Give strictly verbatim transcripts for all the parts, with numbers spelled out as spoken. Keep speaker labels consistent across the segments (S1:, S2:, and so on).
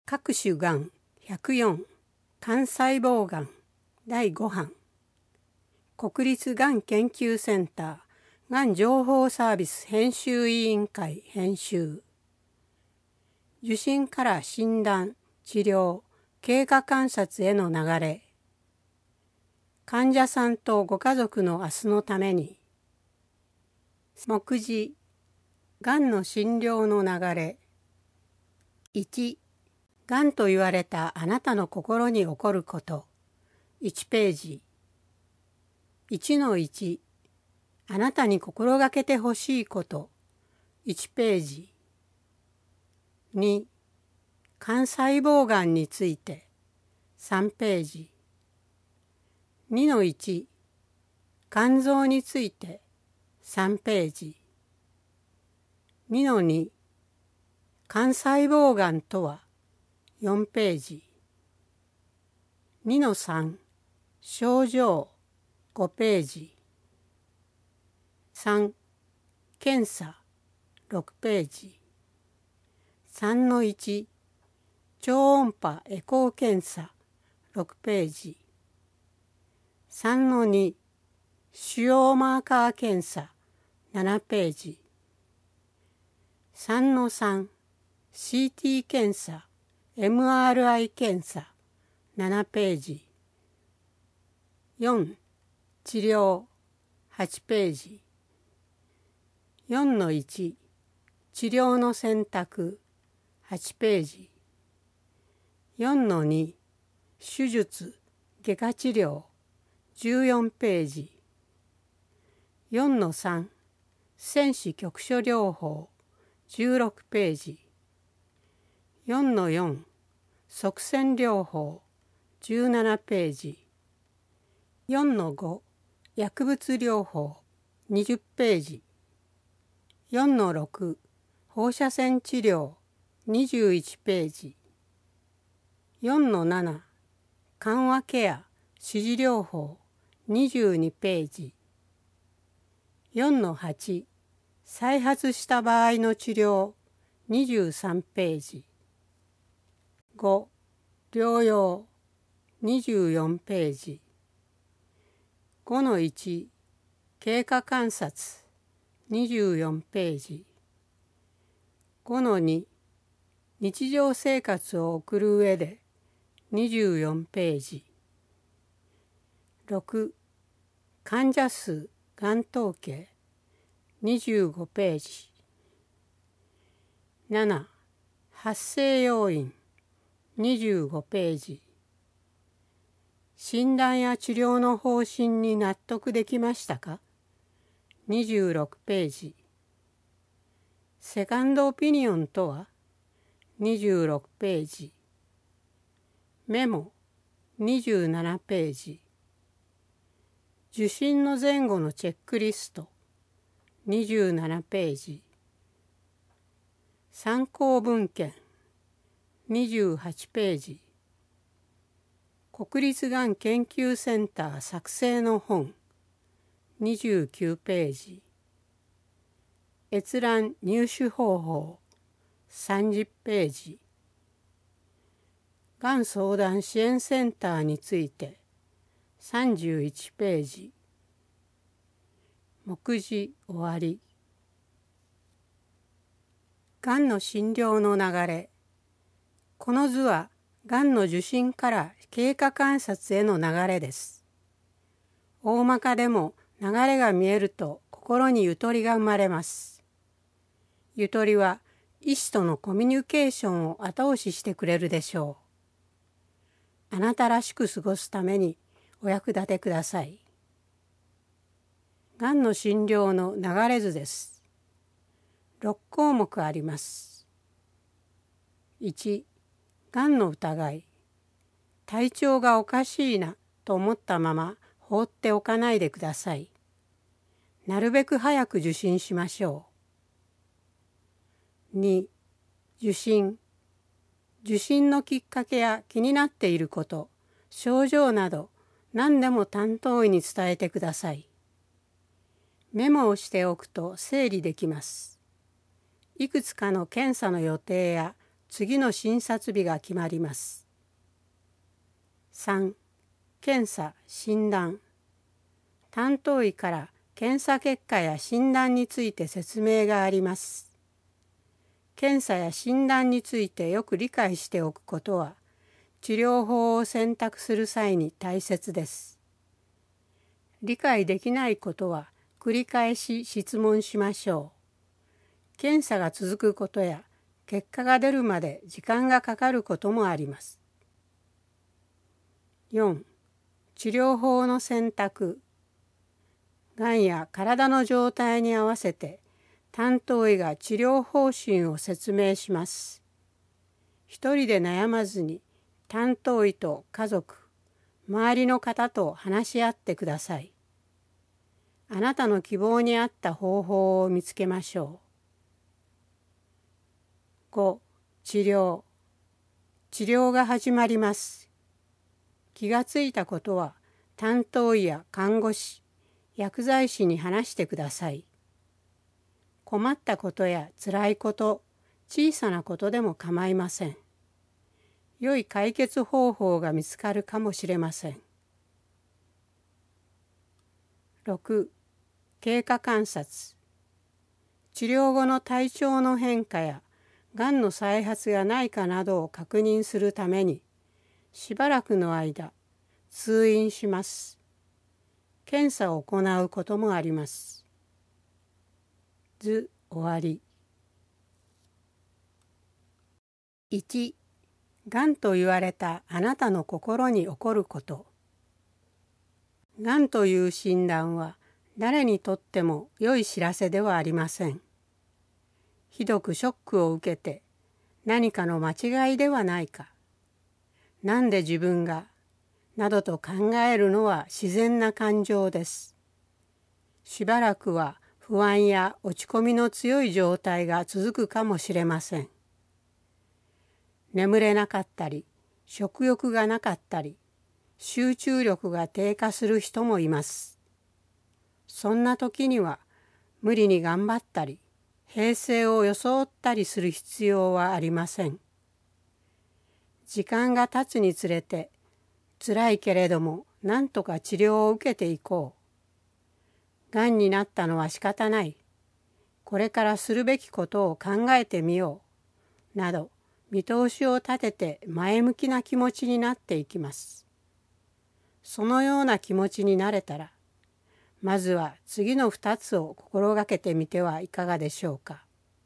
S1: 各種がんひゃくよん肝細胞がんだいご版国立がん研究センターがん情報サービス編集委員会編集受診から診断、治療、経過観察への流れ患者さんとご家族の明日のために目次がんの診療の流れいちがんと言われたあなたの心に起こることいちページ いちのいち あなたに心がけてほしいこといちページに肝細胞がんについてさんページ にのいち 肝臓についてさんページ にのに 肝細胞がんとはよんページ にのさん 症状ごページさん検査ろくページさんのいち超音波エコー検査ろくページさんのに腫瘍マーカー検査ななページさんのさん シーティー 検査エムアールアイ 検査ななページよん治療はちページよんのいち治療の選択はちページよんのに手術外科治療じゅうよんページよんのさん線子局所療法じゅうろくページよんのよん塞栓療法じゅうななページよんのご薬物療法にじゅうページよんのろく放射線治療にじゅういちページよんのなな緩和ケア支持療法にじゅうにページよんのはち再発した場合の治療にじゅうさんページご療養にじゅうよんページごのいち経過観察にじゅうよんページごのに日常生活を送る上でにじゅうよんページろく患者数がん統計にじゅうごページなな発生要因にじゅうごページ診断や治療の方針に納得できましたかにじゅうろくページセカンドオピニオンとはにじゅうろくページメモにじゅうななページ受診の前後のチェックリストにじゅうななページ参考文献にじゅうはちページ国立がん研究センター作成の本にじゅうきゅうページ閲覧入手方法さんじゅうページがん相談支援センターについてさんじゅういちページ目次終わりがんの診療の流れこの図はがんの受診から経過観察への流れです。大まかでも流れが見えると心にゆとりが生まれます。ゆとりは医師とのコミュニケーションを後押ししてくれるでしょう。あなたらしく過ごすためにお役立てください。がんの診療の流れ図です。ろっこうもくあります。いちがんの疑い体調がおかしいなと思ったまま放っておかないでください。なるべく早く受診しましょう。に受診受診のきっかけや気になっていること症状など何でも担当医に伝えてください。メモをしておくと整理できます。いくつかの検査の予定や次の診察日が決まります。さん、検査・診断。担当医から検査結果や診断について説明があります。検査や診断についてよく理解しておくことは、治療法を選択する際に大切です。理解できないことは繰り返し質問しましょう。検査が続くことや結果が出るまで時間がかかることもあります。よん、治療法の選択。がんや体の状態に合わせて担当医が治療方針を説明します。一人で悩まずに担当医と家族、周りの方と話し合ってください。あなたの希望に合った方法を見つけましょう。ご、治療。治療が始まります。気がついたことは担当医や看護師、薬剤師に話してください。困ったことや辛いこと、小さなことでも構いません。良い解決方法が見つかるかもしれません。ろく、経過観察。治療後の体調の変化やがんの再発がないかなどを確認するためにしばらくの間通院します。検査を行うこともあります。図終わり。いち、がんと言われたあなたの心に起こること。がんという診断は誰にとっても良い知らせではありません。ひどくショックを受けて何かの間違いではないか、なんで自分が、などと考えるのは自然な感情です。しばらくは不安や落ち込みの強い状態が続くかもしれません。眠れなかったり、食欲がなかったり、集中力が低下する人もいます。そんな時には無理に頑張ったり、平静を装ったりする必要はありません。時間が経つにつれて、辛いけれども何とか治療を受けていこう。がんになったのは仕方ない。これからするべきことを考えてみよう。など、見通しを立てて前向きな気持ちになっていきます。そのような気持ちになれたら、まずは次のふたつを心がけてみてはいかがでしょうか。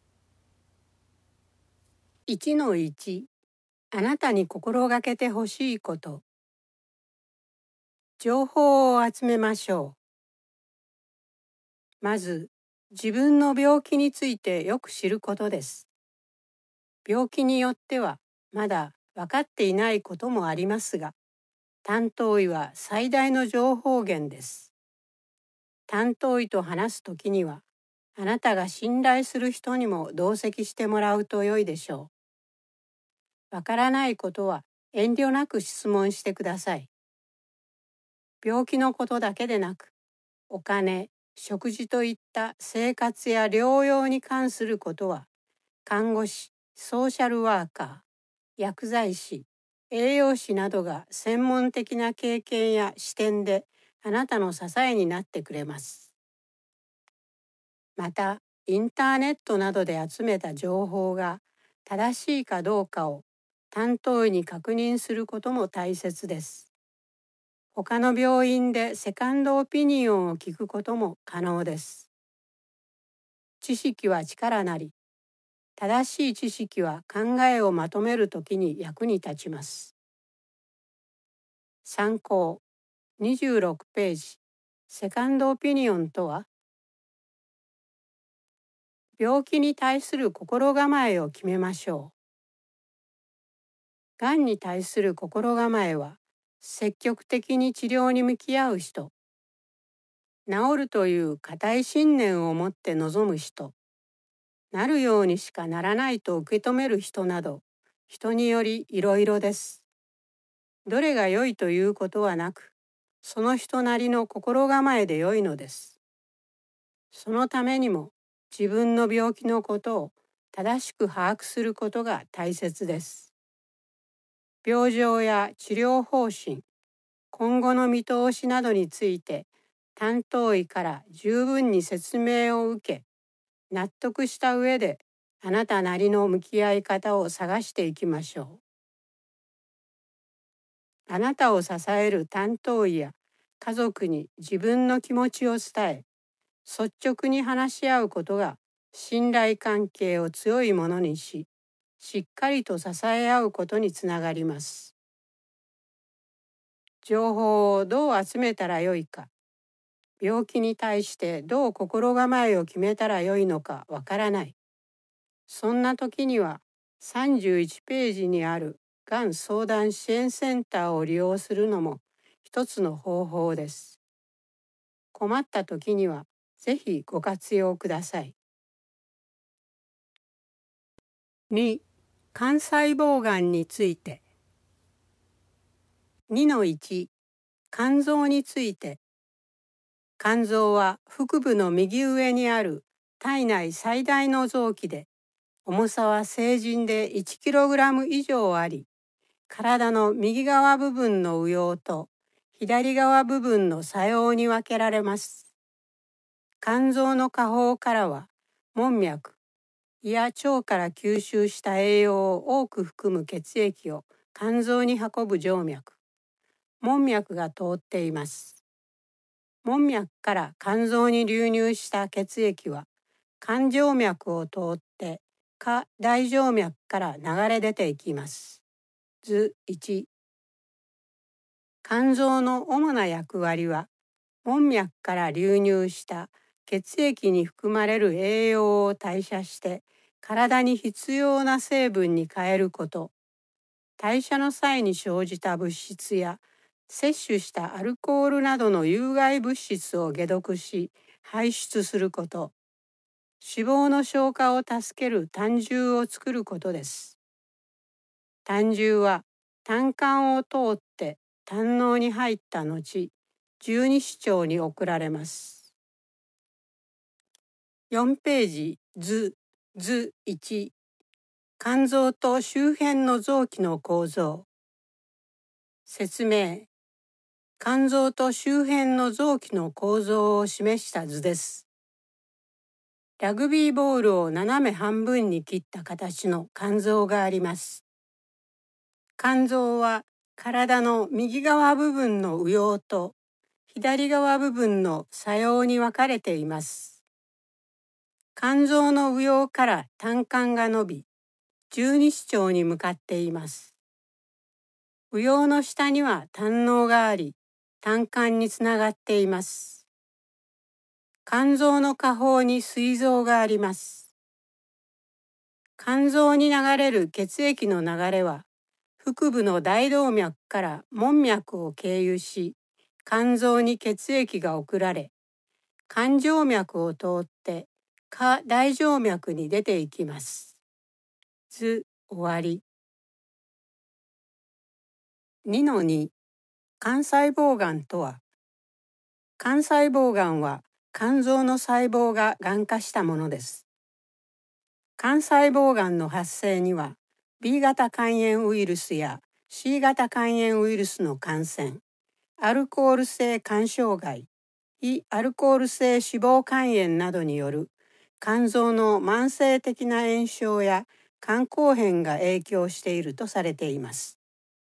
S1: いちのいち、あなたに心がけてほしいこと。情報を集めましょう。まず、自分の病気についてよく知ることです。病気によってはまだ分かっていないこともありますが、担当医は最大の情報源です。担当医と話すときには、あなたが信頼する人にも同席してもらうと良いでしょう。わからないことは遠慮なく質問してください。病気のことだけでなく、お金、食事といった生活や療養に関することは、看護師、ソーシャルワーカー、薬剤師、栄養士などが専門的な経験や視点であなたの支えになってくれます。また、インターネットなどで集めた情報が正しいかどうかを担当医に確認することも大切です。他の病院でセカンドオピニオンを聞くことも可能です。知識は力なり、正しい知識は考えをまとめるときに役に立ちます。参考にじゅうろくページ、セカンドオピニオンとは、病気に対する心構えを決めましょう。がんに対する心構えは、積極的に治療に向き合う人、治るという固い信念を持って臨む人、なるようにしかならないと受け止める人など、人によりいろいろです。どれが良いということはなく、その人なりの心構えで良いのです。そのためにも、自分の病気のことを正しく把握することが大切です。病状や治療方針、今後の見通しなどについて担当医から十分に説明を受け、納得した上であなたなりの向き合い方を探していきましょう。あなたを支える担当医や家族に自分の気持ちを伝え、率直に話し合うことが信頼関係を強いものにし、しっかりと支え合うことにつながります。情報をどう集めたらよいか、病気に対してどう心構えを決めたらよいのかわからない。そんな時にはさんじゅういちページにあるがん相談支援センターを利用するのも一つの方法です。困った時にはぜひご活用ください。に、肝細胞がんについて。にのいち、肝臓について。肝臓は腹部の右上にある体内最大の臓器で、重さは成人で いちキログラム 以上あり、体の右側部分の右葉と左側部分の左葉に分けられます。肝臓の下方からは門脈、胃や腸から吸収した栄養を多く含む血液を肝臓に運ぶ静脈、門脈が通っています。門脈から肝臓に流入した血液は肝静脈を通って下大静脈から流れ出ていきます。図いち、肝臓の主な役割は、門脈から流入した血液に含まれる栄養を代謝して体に必要な成分に変えること、代謝の際に生じた物質や摂取したアルコールなどの有害物質を解毒し排出すること、脂肪の消化を助ける胆汁を作ることです。胆汁は胆管を通って胆嚢に入った後、十二指腸に送られます。よんページ図、図いち、肝臓と周辺の臓器の構造。説明。肝臓と周辺の臓器の構造を示した図です。ラグビーボールを斜め半分に切った形の肝臓があります。肝臓は体の右側部分の右葉と左側部分の左葉に分かれています。肝臓の右葉から胆管が伸び、十二指腸に向かっています。右葉の下には胆嚢があり、胆管につながっています。肝臓の下方に膵臓があります。肝臓に流れる血液の流れは、腹部の大動脈から門脈を経由し、肝臓に血液が送られ、肝静脈を通って下大静脈に出ていきます。図終わり。にのに、肝細胞がんとは。肝細胞がんは肝臓の細胞ががん化したものです。肝細胞がんの発生には ビー 型肝炎ウイルスや シー 型肝炎ウイルスの感染、アルコール性肝障害、非アルコール性脂肪肝炎などによる肝臓の慢性的な炎症や肝硬変が影響しているとされています。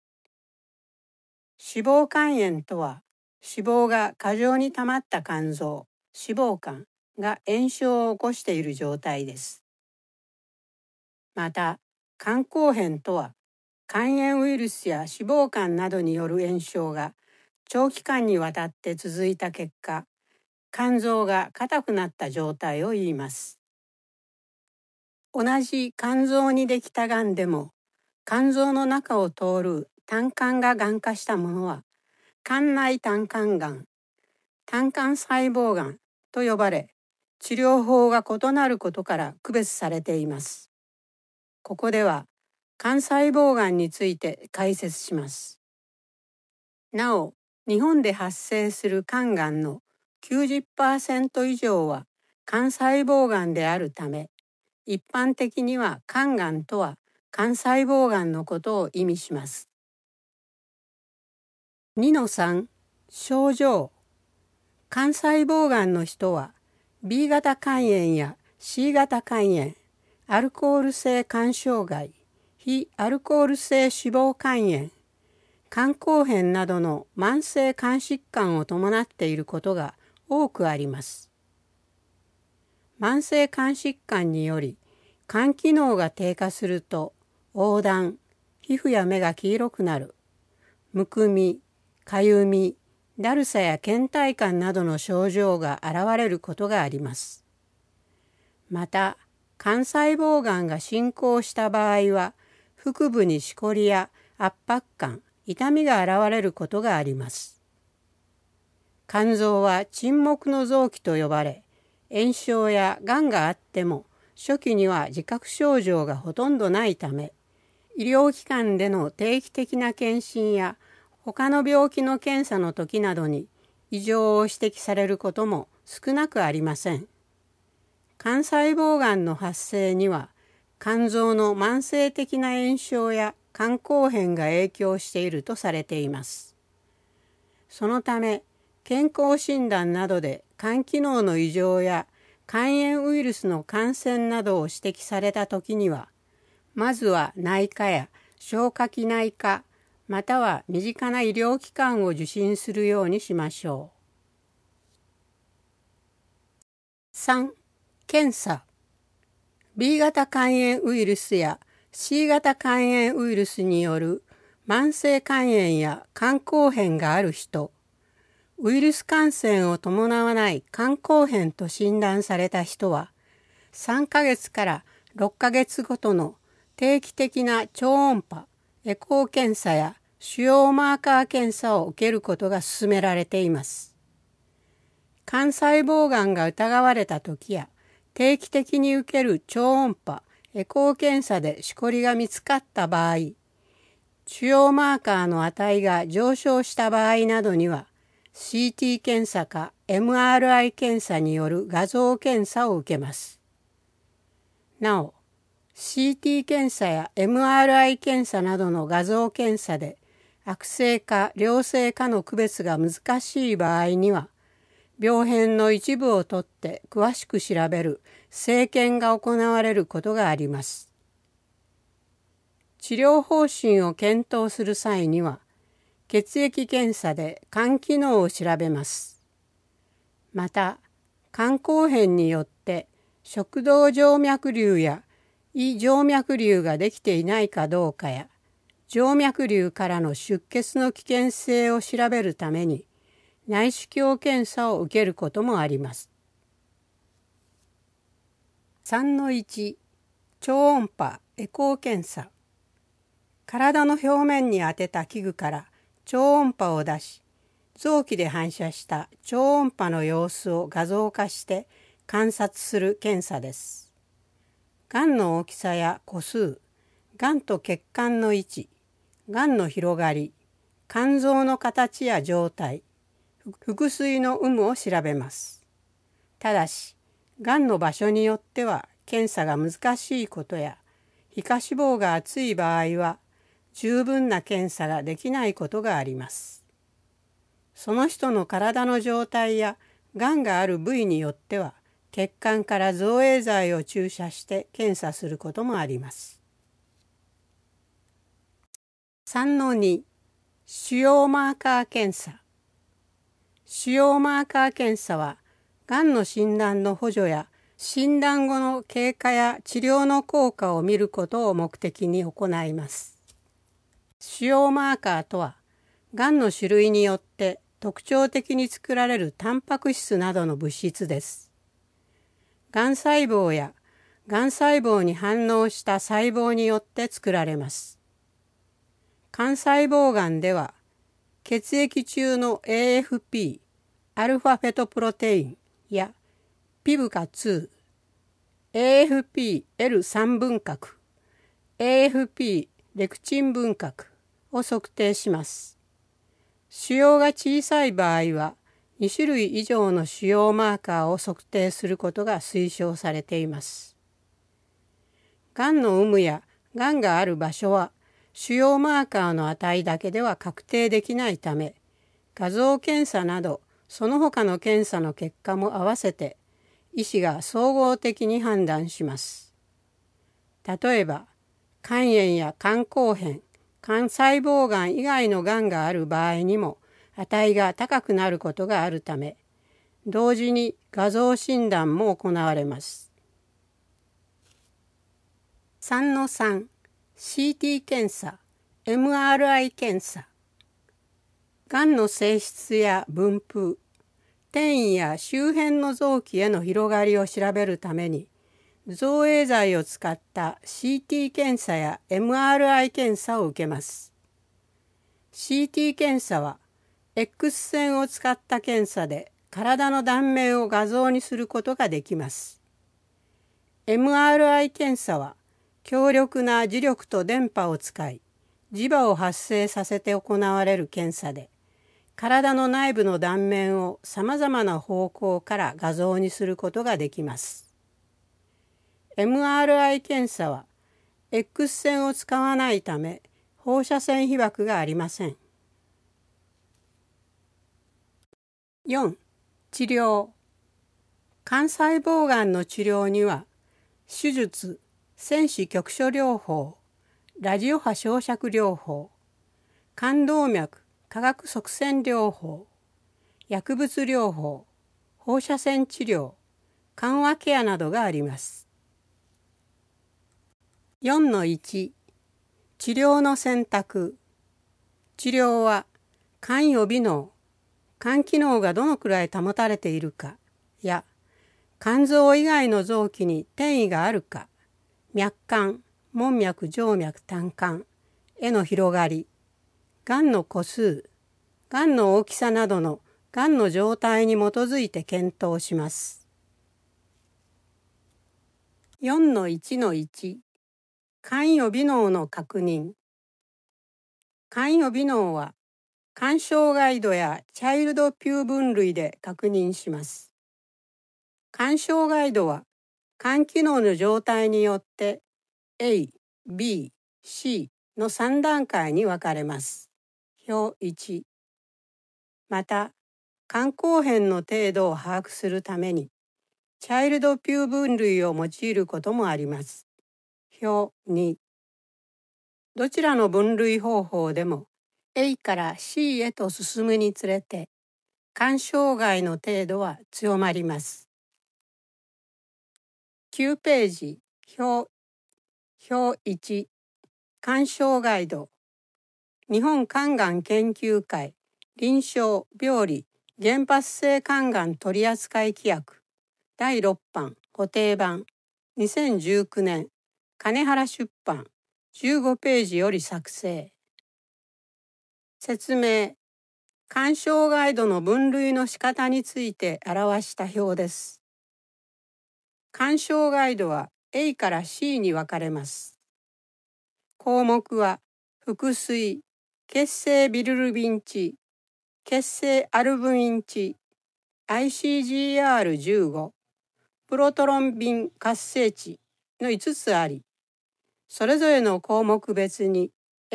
S1: 脂肪肝炎とは、脂肪が過剰に溜まった肝臓、脂肪肝が炎症を起こしている状態です。また、肝硬変とは、肝炎ウイルスや脂肪肝などによる炎症が長期間にわたって続いた結果、肝臓が硬くなった状態を言います。同じ肝臓にできたがんでも、肝臓の中を通る胆管ががん化したものは、肝内胆管がん、胆管細胞がんと呼ばれ、治療法が異なることから区別されています。ここでは、肝細胞がんについて解説します。なお、日本で発生する肝がんの きゅうじゅっパーセント 以上は肝細胞がんであるため、 一般的には肝がんとは肝細胞がんのことを意味します。にのさん、症状。肝細胞がんの人は ビー 型肝炎や シー 型肝炎、アルコール性肝障害、非アルコール性脂肪肝炎、肝硬変などの慢性肝疾患を伴っていることが多くあります。慢性肝疾患により肝機能が低下すると黄疸、皮膚や目が黄色くなる、むくみ、かゆみ、だるさや倦怠感などの症状が現れることがあります。また、肝細胞がんが進行した場合は、腹部にしこりや圧迫感、痛みが現れることがあります。肝臓は沈黙の臓器と呼ばれ、炎症やがんがあっても、初期には自覚症状がほとんどないため、医療機関での定期的な検診や他の病気の検査の時などに異常を指摘されることも少なくありません。肝細胞がんの発生には肝臓の慢性的な炎症や肝硬変が影響しているとされています。そのため健康診断などで肝機能の異常や肝炎ウイルスの感染などを指摘されたときには、まずは内科や消化器内科、または身近な医療機関を受診するようにしましょう。さん、検査。ビー 型肝炎ウイルスや シー 型肝炎ウイルスによる慢性肝炎や肝硬変がある人、ウイルス感染を伴わない肝硬変と診断された人は、さんかげつからろっかげつごとの定期的な超音波、エコー検査や腫瘍マーカー検査を受けることが勧められています。肝細胞がんが疑われたときや、定期的に受ける超音波、エコー検査でしこりが見つかった場合、腫瘍マーカーの値が上昇した場合などには、シーティー 検査か エムアールアイ 検査による画像検査を受けます。なお、シーティー 検査や エムアールアイ 検査などの画像検査で悪性か良性かの区別が難しい場合には、病変の一部を取って詳しく調べる生検が行われることがあります。治療方針を検討する際には、血液検査で肝機能を調べます。また、肝硬変によって食道静脈瘤や胃静脈瘤ができていないかどうかや、静脈瘤からの出血の危険性を調べるために、内視鏡検査を受けることもあります。さんのいち、超音波エコー検査。体の表面に当てた器具から超音波を出し、臓器で反射した超音波の様子を画像化して観察する検査です。がんの大きさや個数、がんと血管の位置、がんの広がり、肝臓の形や状態、腹水の有無を調べます。ただし、がんの場所によっては検査が難しいことや、皮下脂肪が厚い場合は、十分な検査ができないことがあります。その人の体の状態や、がんがある部位によっては、血管から造影剤を注射して検査することもあります。さんのに、腫瘍マーカー検査。腫瘍マーカー検査は、がんの診断の補助や診断後の経過や治療の効果を見ることを目的に行います。腫瘍マーカーとは、がんの種類によって特徴的に作られるタンパク質などの物質です。がん細胞やがん細胞に反応した細胞によって作られます。肝細胞がんでは、血液中の エーエフピー、アルファフェトプロテインや ピーブイケーツー、エーエフピーエルスリー 分核、エーエフピー レクチン分核を測定します。腫瘍が小さい場合は、に種類以上の腫瘍マーカーを測定することが推奨されています。 がんの有無やがんがある場所は主要マーカーの値だけでは確定できないため、画像検査などその他の検査の結果も合わせて医師が総合的に判断します。例えば、肝炎や肝硬変、肝細胞がん以外のがんがある場合にも値が高くなることがあるため、同時に画像診断も行われます。さんのさん、シーティー 検査、エムアールアイ 検査。がんの性質や分布、転移や周辺の臓器への広がりを調べるために、造影剤を使った シーティー 検査や エムアールアイ 検査を受けます。シーティー 検査は X 線を使った検査で体の断面を画像にすることができます。エムアールアイ 検査は強力な磁力と電波を使い、磁場を発生させて行われる検査で、体の内部の断面をさまざまな方向から画像にすることができます。エムアールアイ 検査は X 線を使わないため放射線被曝がありません。よん、治療。肝細胞がんの治療には手術、線子局所療法、ラジオ波焼灼療法、肝動脈化学塞栓療法、薬物療法、放射線治療、緩和ケアなどがあります。よんのいち、治療の選択。治療は肝予備能、肝機能がどのくらい保たれているかや肝臓以外の臓器に転移があるか、脈管、門脈、静脈、胆管への広がり、がんの個数、がんの大きさなどのがんの状態に基づいて検討します。よんのいちのいち、肝予備能の確認。肝予備能は肝障害度やチャイルドピュー分類で確認します。肝障害度は肝機能の状態によって A、B、C のさん段階に分かれます。表いち。また、肝硬変の程度を把握するために、チャイルドピュー分類を用いることもあります。表に。どちらの分類方法でも A から C へと進むにつれて、肝障害の程度は強まります。きゅうページ、表、表いち、肝障害度。日本肝がん研究会臨床病理原発性肝がん取扱規約だいろく版固定版にせんじゅうきゅうねん金原出版じゅうごページより作成。説明。肝障害度の分類の仕方について表した表です。肝障害度は A から C に分かれます。項目は腹水、血清ビルルビン値、血清アルブミン値、アイシージーアールじゅうご、プロトロンビン活性値のいつつあり、それぞれの項目別に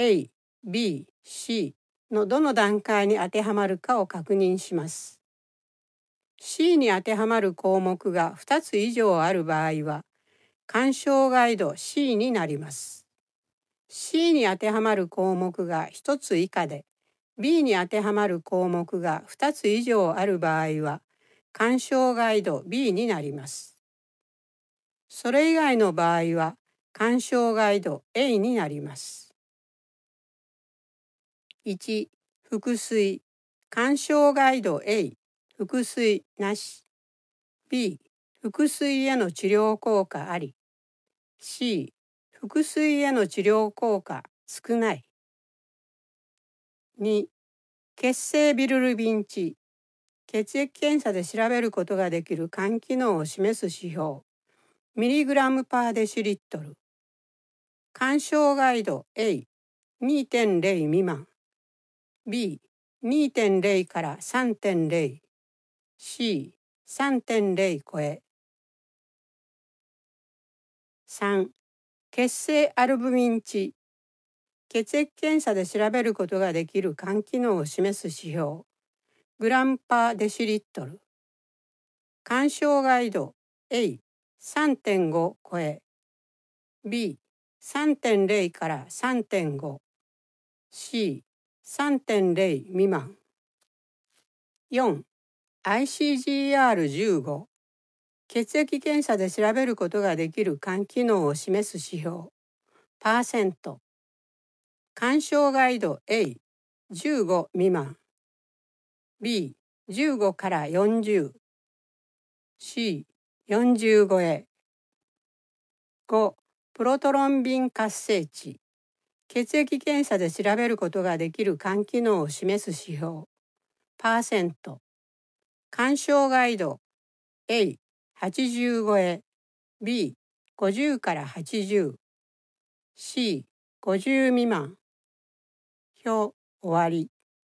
S1: A、B、C のどの段階に当てはまるかを確認します。C に当てはまる項目がふたつ以上ある場合は、肝障害度 C になります。C に当てはまる項目がひとつ以下で、B に当てはまる項目がふたつ以上ある場合は、肝障害度 B になります。それ以外の場合は、肝障害度 A になります。いち、腹水、肝障害度 A、腹水なし。B、腹水への治療効果あり。C、腹水への治療効果少ない。に、血清ビルルビン値、血液検査で調べることができる肝機能を示す指標、ミリグラムパーデシリットル。肝障害度 A、にてんれい 未満。B、にてんれい から さんてんれい。C、さんてんれい 超え。さん、 血清アルブミン値、血液検査で調べることができる肝機能を示す指標、グラムパーデシリットル。肝障害度 エーさんてんご 超え、ビーさんてんゼロ から さんてんご、シーさんてんゼロ 未満。よん、アイシージーアールじゅうご、血液検査で調べることができる肝機能を示す指標、パーセント。肝障害度 エーじゅうご 未満。ビーじゅうご からよんじゅう。シーよんじゅう超え。ご、プロトロンビン活性値。血液検査で調べることができる肝機能を示す指標、パーセント。肝障害度 エーはちじゅう超え、ビーごじゅう からはちじゅう、シーごじゅう 未満。表終わり。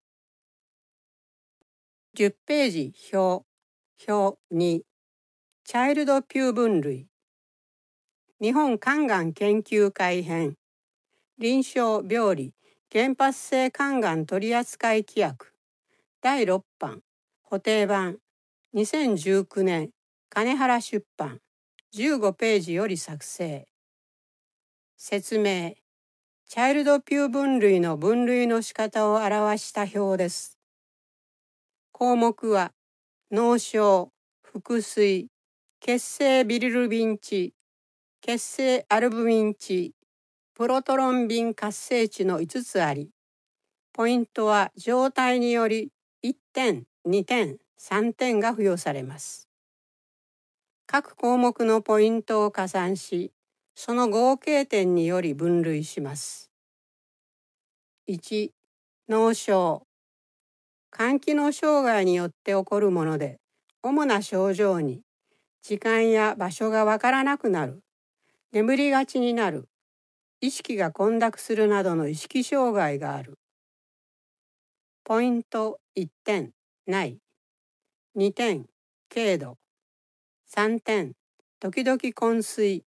S1: じゅっページ表、表に、チャイルドピュー分類。日本肝がん研究会編、臨床病理原発性肝がん取扱規約、だいろっばん、補訂版、にせんじゅうきゅうねん、金原出版、じゅうごページより作成。説明。チャイルドピュー分類の分類の仕方を表した表です。項目は、脳症、腹水、血清ビリルビン値、血清アルブミン値、プロトロンビン活性値のいつつあり、ポイントは状態によりいってん、にてん、さんてんが付与されます。各項目のポイントを加算し、その合計点により分類します。いち、脳症。肝機能障害によって起こるもので、主な症状に、時間や場所がわからなくなる、眠りがちになる、意識が混濁するなどの意識障害がある。ポイントいってん、ない。にてん、軽度。さんてん、時々昏睡。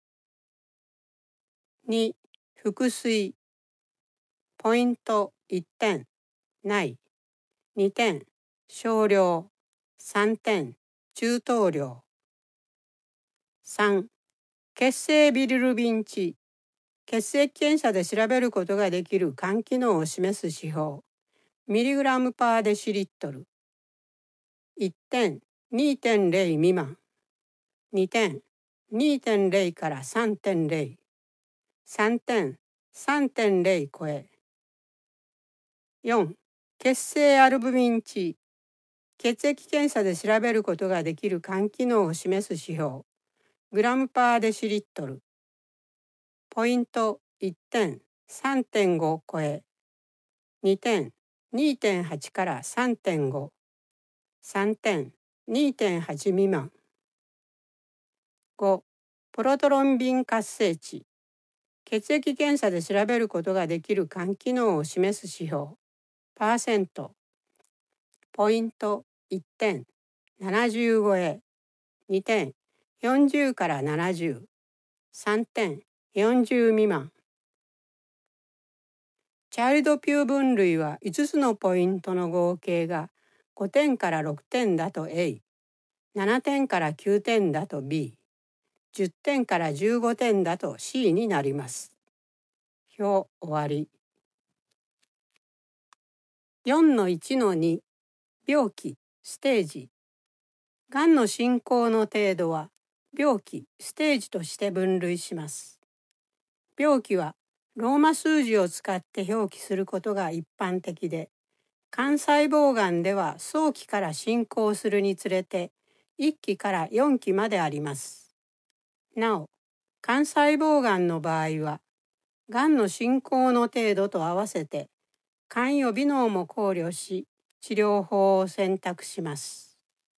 S1: に、腹水。ポイントいってん、ない。にてん、少量。さんてん、中等量。さん、血清ビリルビン値。血液検査で調べることができる肝機能を示す指標。ミリグラムパーデシリットル。いってん、にてんゼロ 未満。にてん、にてんゼロ から さんてんゼロ。さんてん、さんてんゼロ 超え。よん、血清アルブミン値。血液検査で調べることができる肝機能を示す指標。グラムパーデシリットル。ポイントいってん、さんてんご 超え。にてん、にてんはち から さんてんご。さんてん、にてんはち 未満。ご、プロトロンビン活性値。血液検査で調べることができる肝機能を示す指標。パーセント。ポイントいってん、ななじゅう超え。にてん、よんじゅうからななじゅう。さんてん、よんじゅう未満。チャイルドピュー分類はいつつのポイントの合計がごてんからろくてんだと エー、ななてんからきゅうてんだと ビー、じゅってんからじゅうごてんだと シー になります。表終わり。よんのいちのに、病気、ステージ。がんの進行の程度は病気、ステージとして分類します。病気はローマ数字を使って表記することが一般的で、肝細胞がんでは早期から進行するにつれていっきからよんきまであります。なお、肝細胞がんの場合は、がんの進行の程度と合わせて肝予備能も考慮し、治療法を選択します。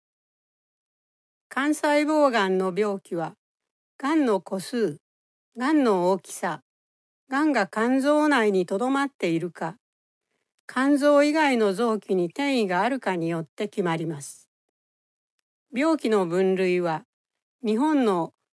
S1: 肝細胞がんの病気は、がんの個数、がんの大きさ、がんが肝臓内にとどまっているか、肝臓以外の臓器に転移があるかによって決まります。病気の分類は、日本の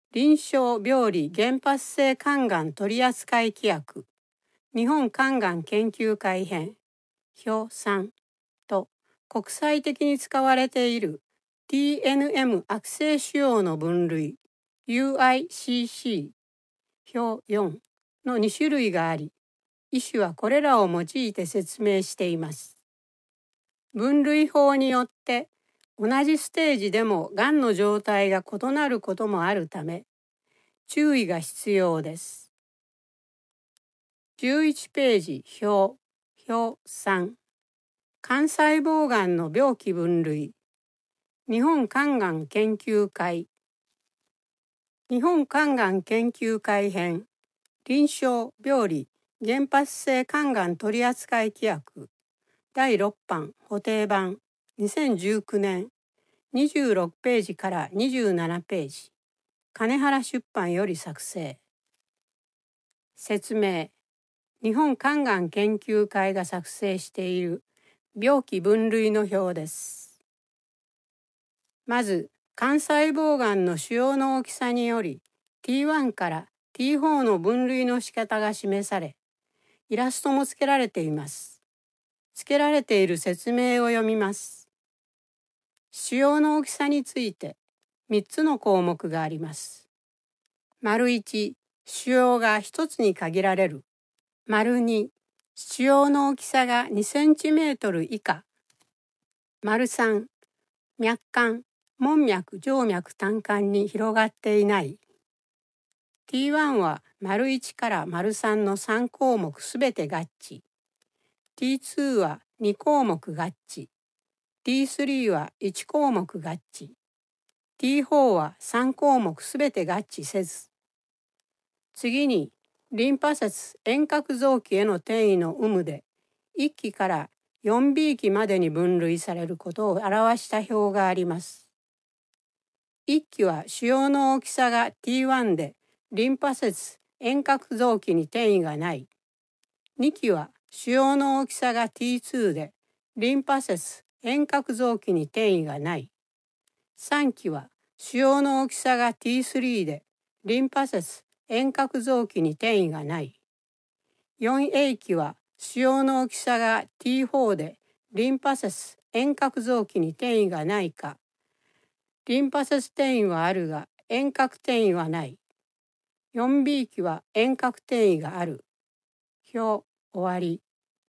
S1: 臨床病理原発性肝がん取扱規約日本肝がん研究会編表さんと国際的に使われている ティーエヌエム 悪性腫瘍の分類 ユーアイシーシー 表よんのに種類があり、医師はこれらを用いて説明しています。分類法によって同じステージでもがんの状態が異なることもあるため、注意が必要です。じゅういちページ表、表さん、肝細胞がんの病気分類、日本肝がん研究会、日本肝がん研究会編、臨床病理原発性肝がん取扱規約だいろく版補訂版にせんじゅうきゅうねんにじゅうろくページからにじゅうななページ、金原出版より作成。説明。日本肝がん研究会が作成している病気分類の表です。まず、肝細胞がんの腫瘍の大きさにより ティーワン から ティーフォー の分類の仕方が示され、イラストも付けられています。付けられている説明を読みます。腫瘍の大きさについてみっつの項目があります。丸いち、腫瘍がひとつに限られる。丸に、腫瘍の大きさがにセンチメートル以下。丸さん、脈管、門脈、静脈、胆管に広がっていない。ティーワン は丸いちから丸さんのさん項目すべて合致。ティーツー はに項目合致。ティースリー はいち項目合致。ティーフォー はさん項目すべて合致せず。次に、リンパ節遠隔臓器への転移の有無でいっきから よんビー 期までに分類されることを表した表があります。いっきは腫瘍の大きさが ティーワン でリンパ節遠隔臓器に転移がない。にきは腫瘍の大きさが ティーツー でリンパ節遠隔臓器に転移がない。さんきは腫瘍の大きさが ティースリー でリンパ節遠隔臓器に転移がない。よんエー 期は腫瘍の大きさが ティーフォー でリンパ節遠隔臓器に転移がないか、リンパ節転移はあるが遠隔転移はない。よんビー 期は遠隔転移がある。表終わり。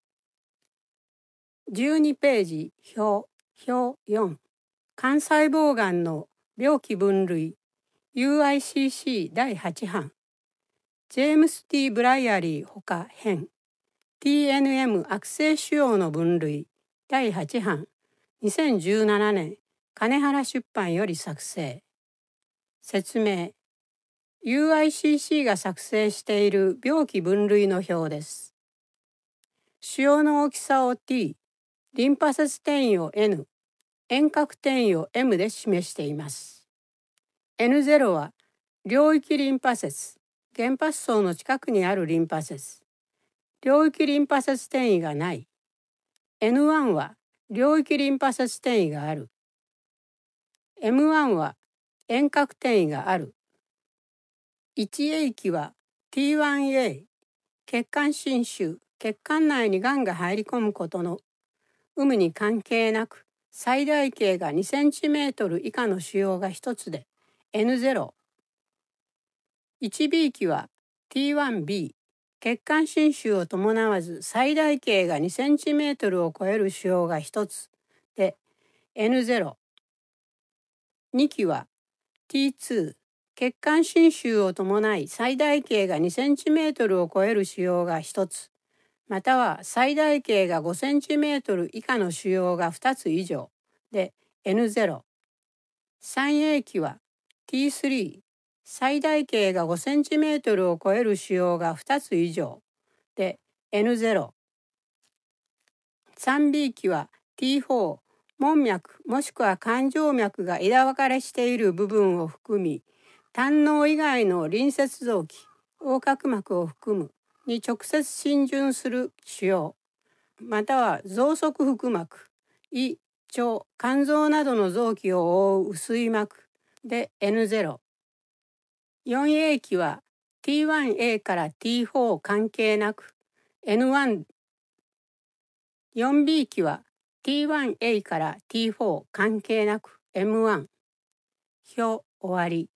S1: じゅうにページ表表よん、肝細胞がんの病気分類 ユーアイシーシー だいはち版、ジェームス・ティー・ブライアリーほか編 ティーエヌエム 悪性腫瘍の分類だいはち版にせんじゅうななねん金原出版より作成。説明。ユーアイシーシー が作成している病気分類の表です。腫瘍の大きさを T、リンパ節転移を N、遠隔転移を エム で示しています。エヌゼロ は領域リンパ節、原発層の近くにあるリンパ節。領域リンパ節転移がない。エヌワン は領域リンパ節転移がある。エムワン は遠隔転移がある。いちエー 期は ティーワンエー、血管侵襲、血管内にがんが入り込むことの有無に関係なく、最大径がにセンチメートル以下の腫瘍がひとつで エヌゼロ。いちビー 期は ティーワンビー、血管侵襲を伴わず最大径がにセンチメートルを超える腫瘍がひとつで エヌゼロ。にきは ティーツー、血管侵襲を伴い最大径がにセンチメートルを超える腫瘍がひとつ、または最大径がごセンチメートル以下の腫瘍がふたつ以上で エヌゼロ。さんエー 期は ティースリー、最大径がごセンチメートルを超える腫瘍がふたつ以上で エヌゼロ。さんビー 期は ティーフォー、門脈もしくは肝静脈が枝分かれしている部分を含み、胆の以外の隣接臓器、横隔膜を含むに直接浸潤する腫瘍、または増側腹膜、胃、腸、肝臓などの臓器を覆う薄い膜で エヌゼロ。 よんエー 期は ティーワンエー から ティーフォー 関係なく エヌワン、よんビー 期は ティーワンエー から ティーフォー 関係なく エムワン。表終わり。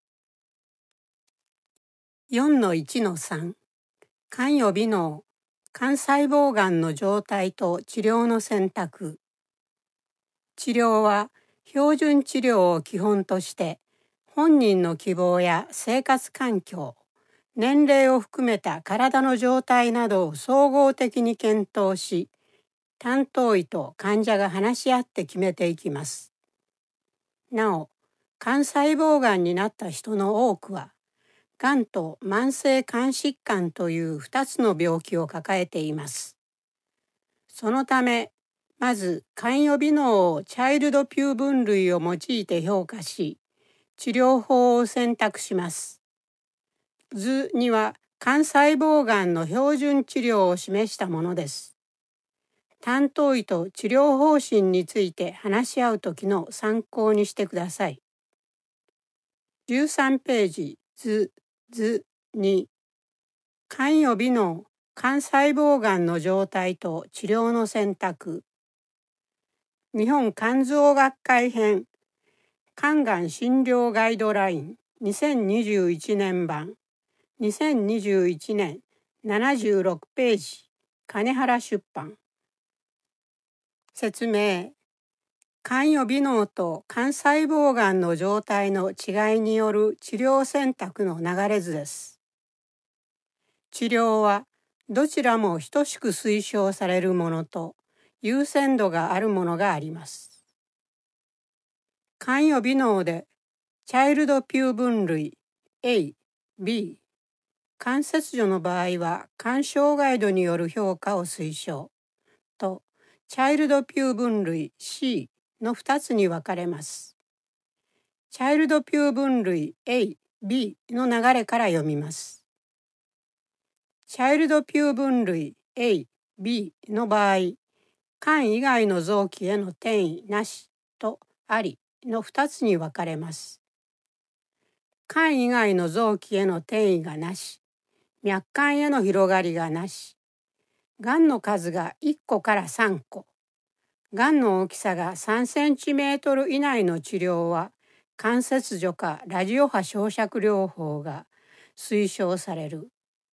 S1: よんのいちのさん。肝予備能、肝細胞がんの状態と治療の選択。治療は標準治療を基本として本人の希望や生活環境、年齢を含めた体の状態などを総合的に検討し、担当医と患者が話し合って決めていきます。なお、肝細胞がんになった人の多くは、がんと慢性肝疾患というふたつの病気を抱えています。そのため、まず肝予備能をチャイルドピュー分類を用いて評価し、治療法を選択します。図には肝細胞がんの標準治療を示したものです。担当医と治療方針について話し合うときの参考にしてください。じゅうさんページ図、図に、肝予備能、肝細胞がんの状態と治療の選択。日本肝臓学会編、肝がん診療ガイドラインにせんにじゅういちねん版、にせんにじゅういちねんななじゅうろくページ、金原出版。説明。肝予備能と肝細胞がんの状態の違いによる治療選択の流れ図です。治療はどちらも等しく推奨されるものと優先度があるものがあります。肝予備能でチャイルドピュー分類 A、B、肝切除の場合は肝障害度による評価を推奨とチャイルドピュー分類 Cのふたつに分かれます。チャイルドピュー分類 A、B の流れから読みます。チャイルドピュー分類 A、B の場合、肝以外の臓器への転移なしとありのふたつに分かれます。肝以外の臓器への転移がなし、脈管への広がりがなし、がんの数がいっこからさんこ、がんの大きさがさんセンチメートル以内の治療は、肝切除かラジオ波焼灼療法が推奨される。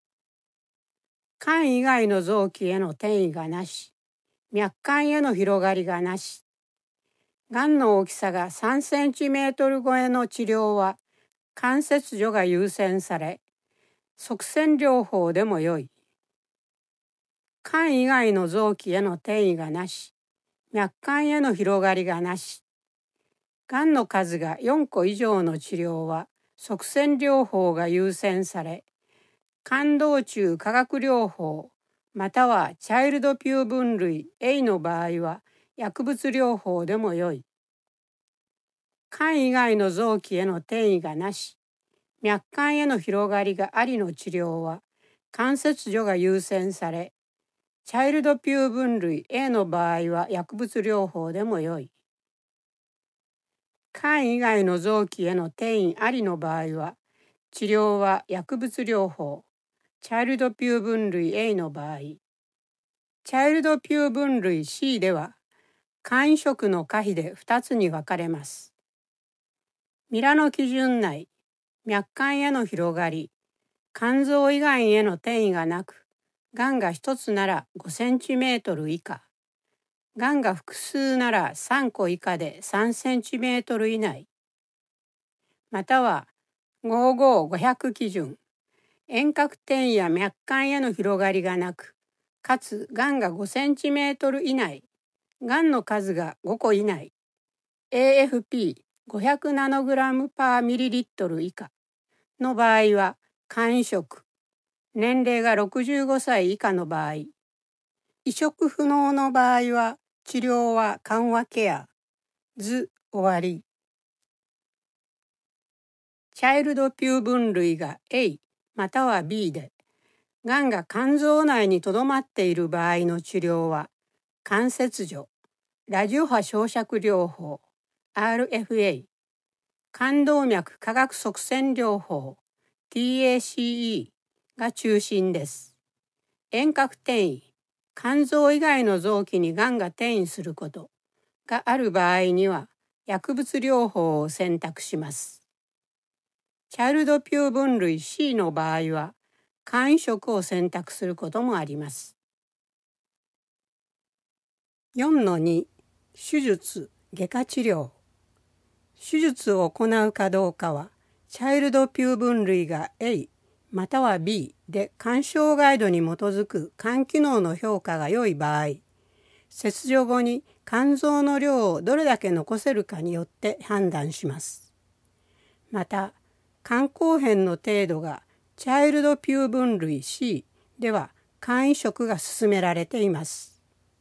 S1: 肝以外の臓器への転移がなし、脈管への広がりがなし、がんの大きさがさんセンチメートル超えの治療は、肝切除が優先され、塞栓療法でも良い。肝以外の臓器への転移がなし、脈管への広がりがなし、がんの数がよんこ以上の治療は塞栓療法が優先され、肝動中化学療法またはチャイルドピュー分類 A の場合は薬物療法でも良い。肝以外の臓器への転移がなし、脈管への広がりがありの治療は肝切除が優先され、チャイルドピュー分類 A の場合は薬物療法でも良い。肝以外の臓器への転移ありの場合は、治療は薬物療法、チャイルドピュー分類 A の場合、チャイルドピュー分類 C では、肝移植の可否でふたつに分かれます。ミラノ基準内、脈管への広がり、肝臓以外への転移がなく、がんがひとつならごセンチメートル以下、がんが複数ならさんこ以下でさんセンチメートル以内、またはごじゅうご、ごひゃく基準、遠隔転移や脈管への広がりがなく、かつがんがごセンチメートル以内、がんの数がごこ以内、エーエフピーごひゃく ナノグラムパーミリリットル以下の場合は肝移植、年齢がろくじゅうごさい以下の場合、移植不能の場合は治療は緩和ケア、図終わり。チャイルドピュー分類が A または B で、がんが肝臓内にとどまっている場合の治療は、肝切除、ラジオ波焼灼療法、アールエフエー、 冠動脈化学塞栓療法 ティーエーシーイー が中心です。遠隔転移、肝臓以外の臓器にがんが転移することがある場合には薬物療法を選択します。チャイルドピュー分類 シー の場合は肝移植を選択することもあります。よんのに 手術、外科治療。手術を行うかどうかはチャイルドピュー分類が エー または ビー で鑑賞ガイドに基づく肝機能の評価が良い場合、切除後に肝臓の量をどれだけ残せるかによって判断します。また、肝硬変の程度がチャイルドピュー分類 シー では肝移植が勧められています。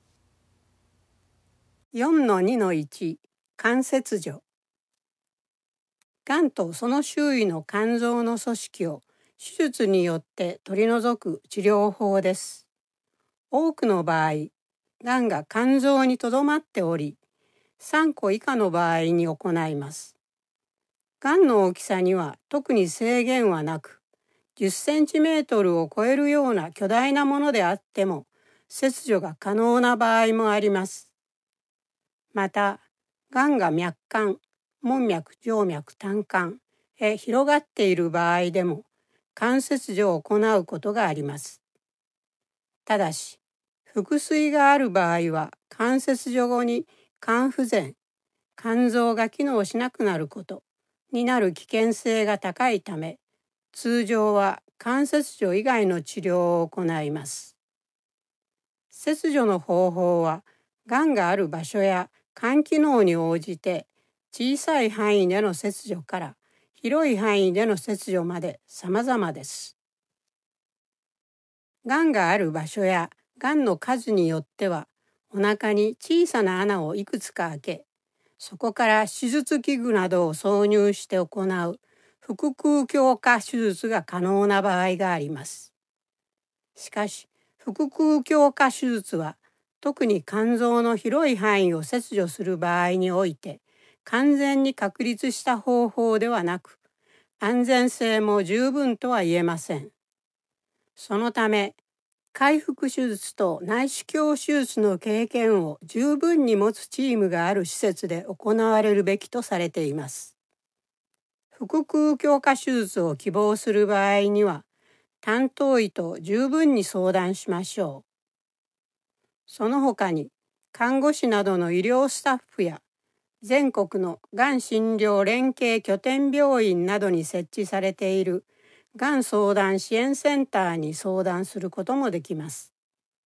S1: よんのにのいち 肝切除。がんとその周囲の肝臓の組織を手術によって取り除く治療法です。多くの場合、がんが肝臓にとどまっており、さんこ以下の場合に行います。がんの大きさには特に制限はなく、じゅっセンチメートルを超えるような巨大なものであっても、切除が可能な場合もあります。また、がんが脈管、門脈、静脈、胆管へ広がっている場合でも、肝切除を行うことがあります。ただし、腹水がある場合は、肝切除後に肝不全、肝臓が機能しなくなることになる危険性が高いため、通常は肝切除以外の治療を行います。切除の方法は、がんがある場所や肝機能に応じて、小さい範囲での切除から広い範囲での切除まで様々です。がんがある場所やがんの数によっては、お腹に小さな穴をいくつか開け、そこから手術器具などを挿入して行う腹腔鏡下手術が可能な場合があります。しかし、腹腔鏡下手術は特に肝臓の広い範囲を切除する場合において完全に確立した方法ではなく、安全性も十分とは言えません。そのため、開腹手術と内視鏡手術の経験を十分に持つチームがある施設で行われるべきとされています。腹腔鏡下手術を希望する場合には、担当医と十分に相談しましょう。その他に、看護師などの医療スタッフや、全国のがん診療連携拠点病院などに設置されているがん相談支援センターに相談することもできます。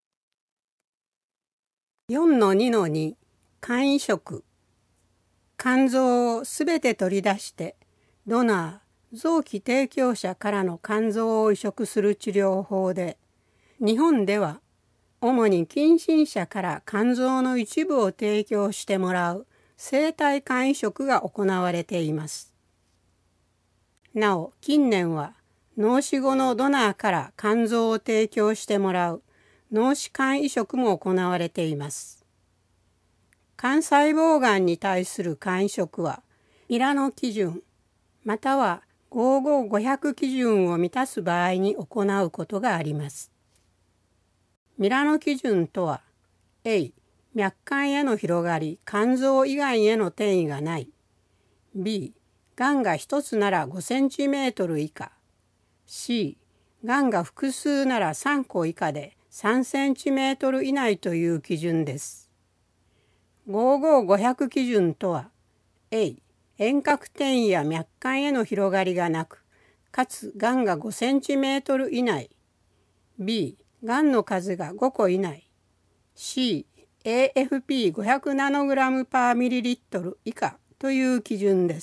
S1: よんのにのに 肝移植。肝臓をすべて取り出してドナー、臓器提供者からの肝臓を移植する治療法で、日本では主に近親者から肝臓の一部を提供してもらう生体肝移植が行われています。なお、近年は脳死後のドナーから肝臓を提供してもらう脳死肝移植も行われています。肝細胞がんに対する肝移植は、ミラノ基準、またはごーごーごひゃく基準を満たす場合に行うことがあります。ミラノ基準とは、A、脈管への広がり、肝臓以外への転移がない。B、がんがひとつならごセンチメートル以下。C、がんが複数ならさんこ以下でさんセンチメートル以内という基準です。ごーごーごひゃく基準とは、A、遠隔転移や脈管への広がりがなく、かつがんがごセンチメートル以内。B、がんの数がごこ以内。C、エーエフピーごひゃく ナノグラムパーミリリットル以下という基準です。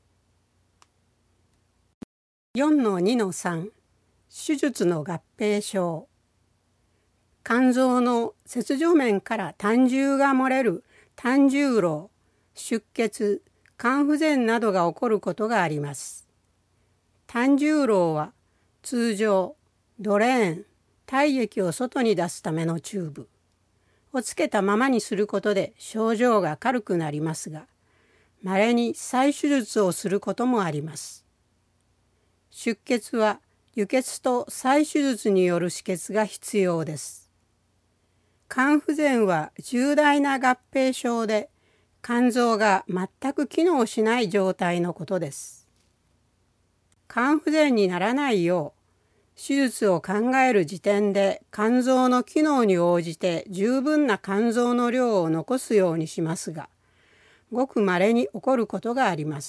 S1: よんのにのさん 手術の合併症。肝臓の切除面から胆汁が漏れる胆汁漏、出血、肝不全などが起こることがあります。胆汁漏は通常ドレーン、体液を外に出すためのチューブをつけたままにすることで症状が軽くなりますが、 稀に再手術をすることもあります。出血は輸血と再手術による止血が必要です。肝不全は重大な合併症で、肝臓が全く機能しない状態のことです。肝不全にならないよう、手術を考える時点で肝臓の機能に応じて十分な肝臓の量を残すようにしますが、ごく稀に起こることがあります。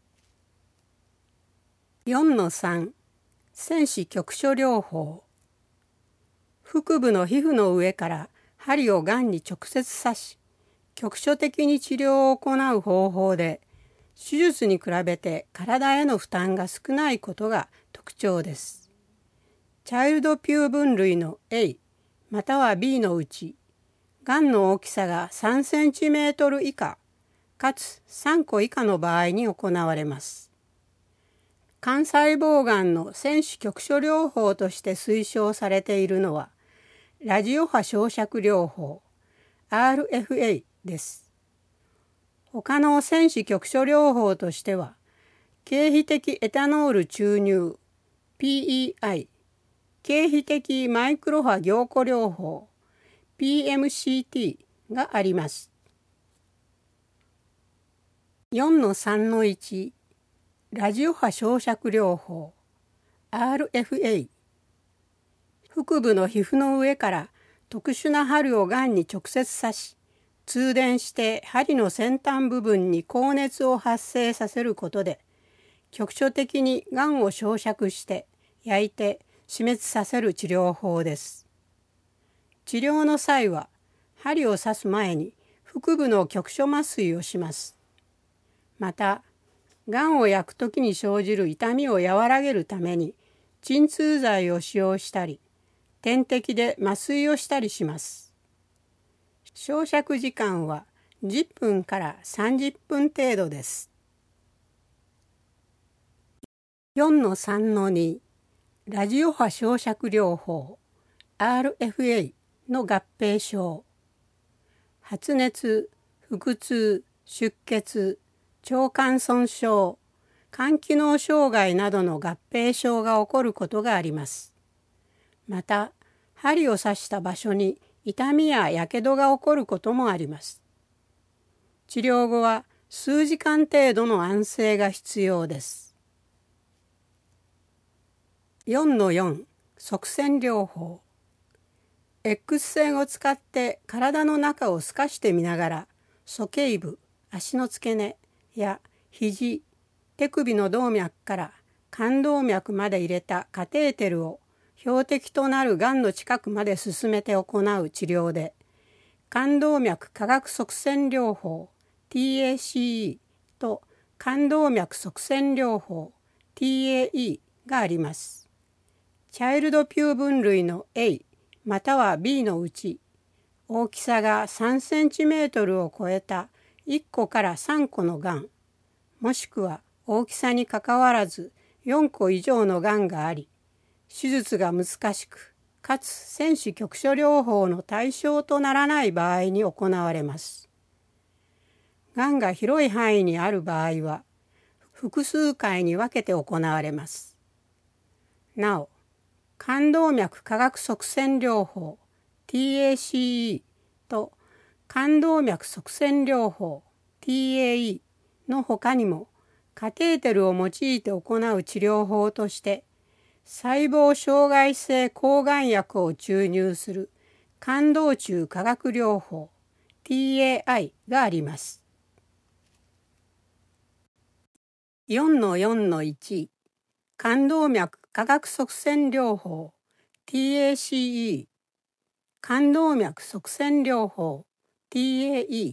S1: よんのさん、線子局所療法。腹部の皮膚の上から針をがんに直接刺し、局所的に治療を行う方法で、手術に比べて体への負担が少ないことが特徴です。チャイルドピュー分類の A または B のうち、がんの大きさがさんセンチメートル以下、かつさんこ以下の場合に行われます。肝細胞がんの線子局所療法として推奨されているのは、ラジオ波焼灼療法 アールエフエー です。他の線子局所療法としては、経皮的エタノール注入 ピーイーアイ、経皮的マイクロ波凝固療法 ピーエムシーティー があります。よんのさんのいち、ラジオ波焼灼療法 アールエフエー。腹部の皮膚の上から特殊な針をがんに直接刺し、通電して針の先端部分に高熱を発生させることで、局所的にがんを焼灼して焼いて死滅させる治療法です。治療の際は、針を刺す前に腹部の局所麻酔をします。また、がんを焼くときに生じる痛みを和らげるために鎮痛剤を使用したり、点滴で麻酔をしたりします。焼灼時間はじゅっぷんからさんじゅっぷん程度です。よんのさんのに、ラジオ波焼灼療法 アールエフエー の合併症。発熱、腹痛、出血、腸管損傷、肝機能障害などの合併症が起こることがあります。また、針を刺した場所に痛みややけどが起こることもあります。治療後は数時間程度の安静が必要です。よんのよん、側線療法。X 線を使って体の中を透かしてみながら、鼠径部、足の付け根や肘、手首の動脈から肝動脈まで入れたカテーテルを標的となるがんの近くまで進めて行う治療で、肝動脈化学側線療法 ティーエーシーイー と肝動脈側線療法 ティーエーイー があります。チャイルドピュー分類の A または B のうち、大きさがさんセンチメートルを超えたいっこからさんこのがん、もしくは大きさにかかわらずよんこ以上のがんがあり、手術が難しく、かつ線子局所療法の対象とならない場合に行われます。がんが広い範囲にある場合は、複数回に分けて行われます。なお、肝動脈化学側線療法 ティーエーシーイー と肝動脈側線療法 ティーエーイー の他にも、カテーテルを用いて行う治療法として、細胞障害性抗がん薬を注入する肝動中化学療法 ティーエーアイ があります。よんのよんのいち、肝動脈化学側線療法 ティーエーシーイー、肝動脈側線療法 ティーエーイー、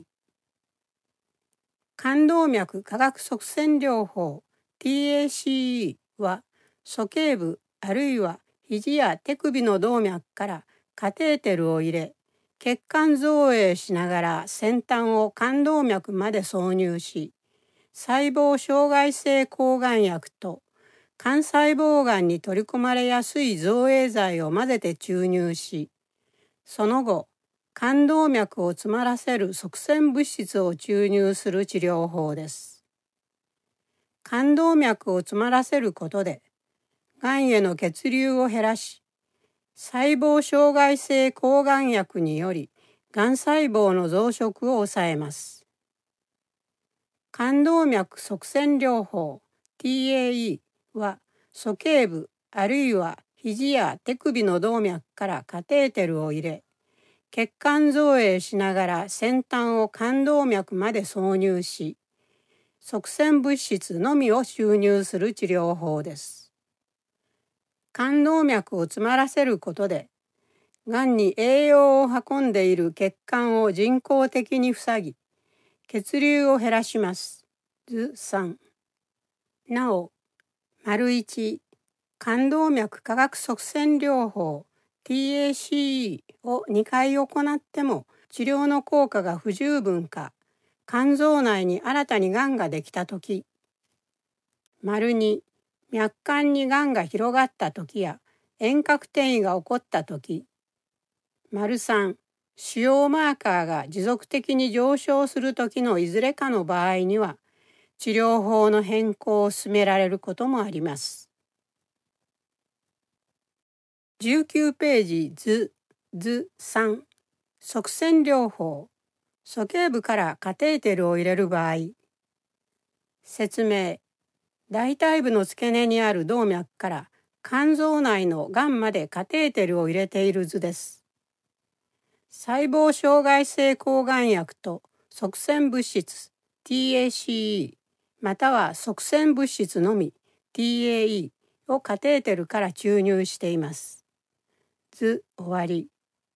S1: 肝動脈化学側線療法 ティーエーシーイー は、鼠径部あるいは肘や手首の動脈からカテーテルを入れ、血管造影しながら先端を肝動脈まで挿入し、細胞障害性抗がん薬と肝細胞がんに取り込まれやすい造影剤を混ぜて注入し、その後、 冠動脈を詰まらせる塞栓物質を注入する治療法です。冠動脈を詰まらせることで、がんへの血流を減らし、細胞障害性抗がん薬により、がん細胞の増殖を抑えます。冠動脈塞栓療法 ティーエーイー は、鼠径部あるいは肘や手首の動脈からカテーテルを入れ、血管造影しながら先端を冠動脈まで挿入し、塞栓物質のみを注入する治療法です。冠動脈を詰まらせることで、がんに栄養を運んでいる血管を人工的に塞ぎ、血流を減らします。図さん。なお、丸いち、冠動脈化学塞栓療法 ティーエーシーイー をにかい行っても治療の効果が不十分か、肝臓内に新たにがんができたとき、丸に、脈管にがんが広がったときや遠隔転移が起こったとき、丸さん、腫瘍マーカーが持続的に上昇するときのいずれかの場合には、治療法の変更を進められることもあります。じゅうきゅうページ図、図さん、塞栓療法、鼠径部からカテーテルを入れる場合、説明、大腿部の付け根にある動脈から肝臓内のがんまでカテーテルを入れている図です。細胞障害性抗がん薬と塞栓物質 ティーエーシーイー または塞栓物質のみ ティーエーイー をカテーテルから注入しています。図終わり。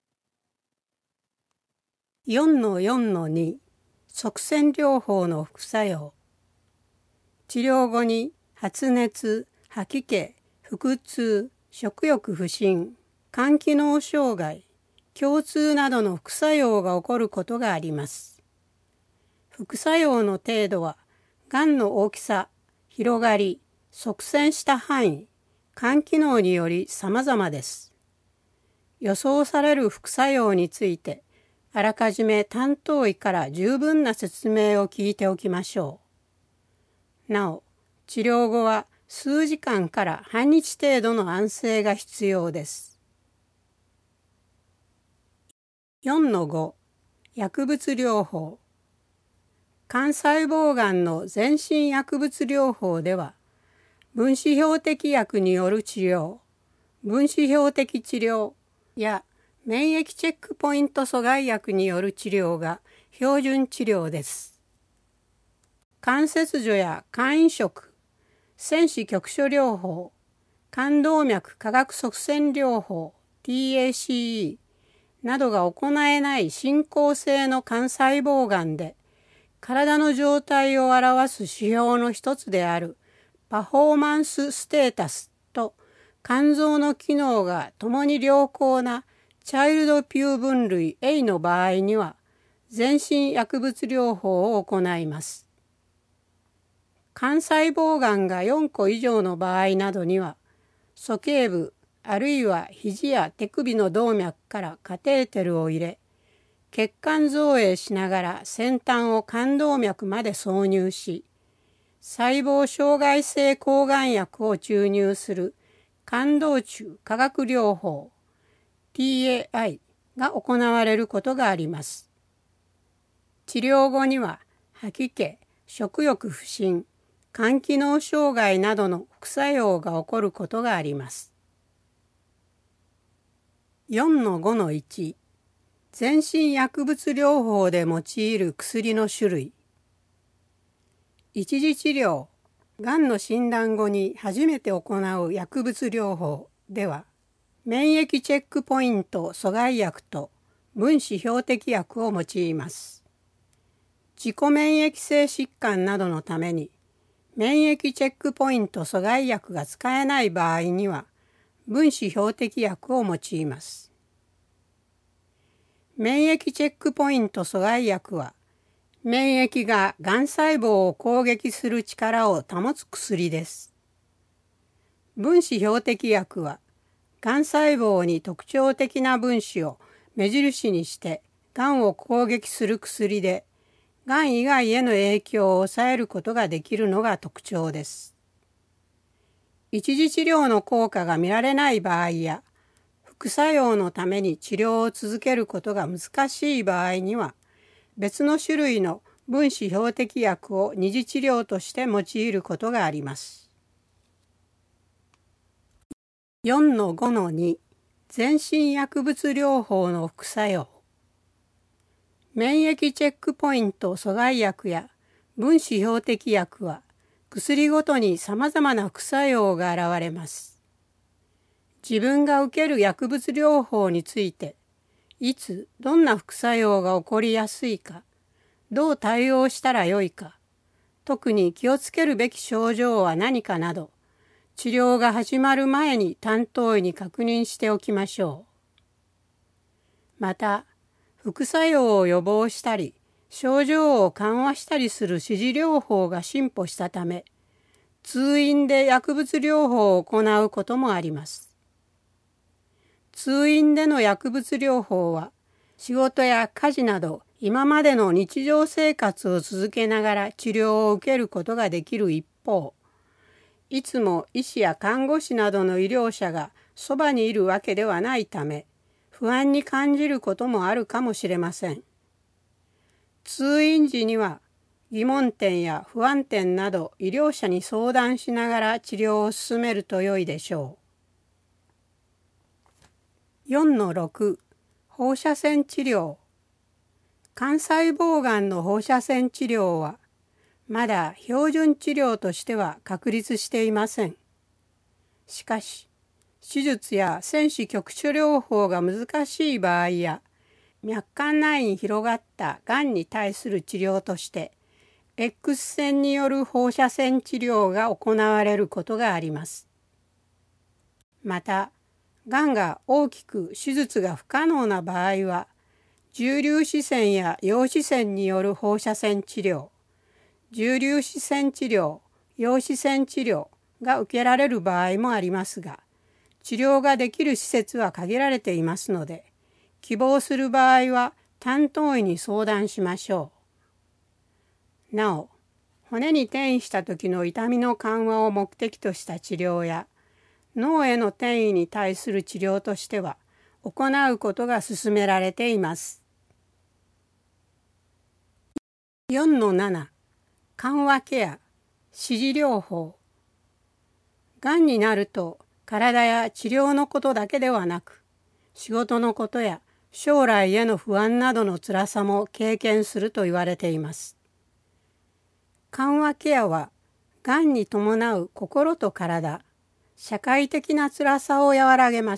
S1: よんのよんのに 塞栓療法の副作用。治療後に発熱、吐き気、腹痛、食欲不振、肝機能障害、胸痛などの副作用が起こることがあります。副作用の程度は、がんの大きさ、広がり、塞栓した範囲、肝機能により様々です。予想される副作用について、あらかじめ担当医から十分な説明を聞いておきましょう。なお、治療後は数時間から半日程度の安静が必要です。よんのご 薬物療法。肝細胞がんの全身薬物療法では、分子標的薬による治療、分子標的治療や免疫チェックポイント阻害薬による治療が標準治療です。関節除や肝移植、線子局所療法、冠動脈化学塞栓療法 ティーエーシーイー などが行えない進行性の肝細胞がんで、体の状態を表す指標の一つであるパフォーマンスステータスと肝臓の機能がともに良好なチャイルドピュー分類 A の場合には、全身薬物療法を行います。肝細胞がんがよんこ以上の場合などには、鼠径部あるいは肘や手首の動脈からカテーテルを入れ、血管造影しながら先端を冠動脈まで挿入し、細胞障害性抗がん薬を注入する冠動柱化学療法 ティーエーアイ が行われることがあります。治療後には吐き気、食欲不振、肝機能障害などの副作用が起こることがあります。よんのごのいち 全身薬物療法で用いる薬の種類。一次治療、がんの診断後に初めて行う薬物療法では、免疫チェックポイント阻害薬と分子標的薬を用います。自己免疫性疾患などのために、免疫チェックポイント阻害薬が使えない場合には、分子標的薬を用います。免疫チェックポイント阻害薬は、免疫ががん細胞を攻撃する力を保つ薬です。分子標的薬は、がん細胞に特徴的な分子を目印にしてがんを攻撃する薬で、がん以外への影響を抑えることができるのが特徴です。一次治療の効果が見られない場合や、副作用のために治療を続けることが難しい場合には、別の種類の分子標的薬を二次治療として用いることがあります。よんのごのに 全身薬物療法の副作用。免疫チェックポイント阻害薬や分子標的薬は薬ごとにさまざまな副作用が現れます。自分が受ける薬物療法について、いつどんな副作用が起こりやすいか、どう対応したらよいか、特に気をつけるべき症状は何かなど、治療が始まる前に担当医に確認しておきましょう。また、副作用を予防したり、症状を緩和したりする指示療法が進歩したため、通院で薬物療法を行うこともあります。通院での薬物療法は、仕事や家事など今までの日常生活を続けながら治療を受けることができる一方、いつも医師や看護師などの医療者がそばにいるわけではないため、不安に感じることもあるかもしれません。通院時には疑問点や不安点など医療者に相談しながら治療を進めると良いでしょう。よんのろく 放射線治療。肝細胞がんの放射線治療はまだ標準治療としては確立していません。しかし、手術や線子局所療法が難しい場合や、脈管内に広がったがんに対する治療として、X 線による放射線治療が行われることがあります。また、がんが大きく手術が不可能な場合は、重粒子線や陽子線による放射線治療、重粒子線治療、陽子線治療が受けられる場合もありますが、治療ができる施設は限られていますので、希望する場合は担当医に相談しましょう。なお、骨に転移した時の痛みの緩和を目的とした治療や、脳への転移に対する治療としては、行うことが勧められています。よんのなな 緩和ケア、指示療法。がんになると体や治療のことだけではなく、仕事のことや将来への不安などの辛さも経験すると言われています。緩和ケアは、がんに伴う心と体、社会的な辛さを和らげます。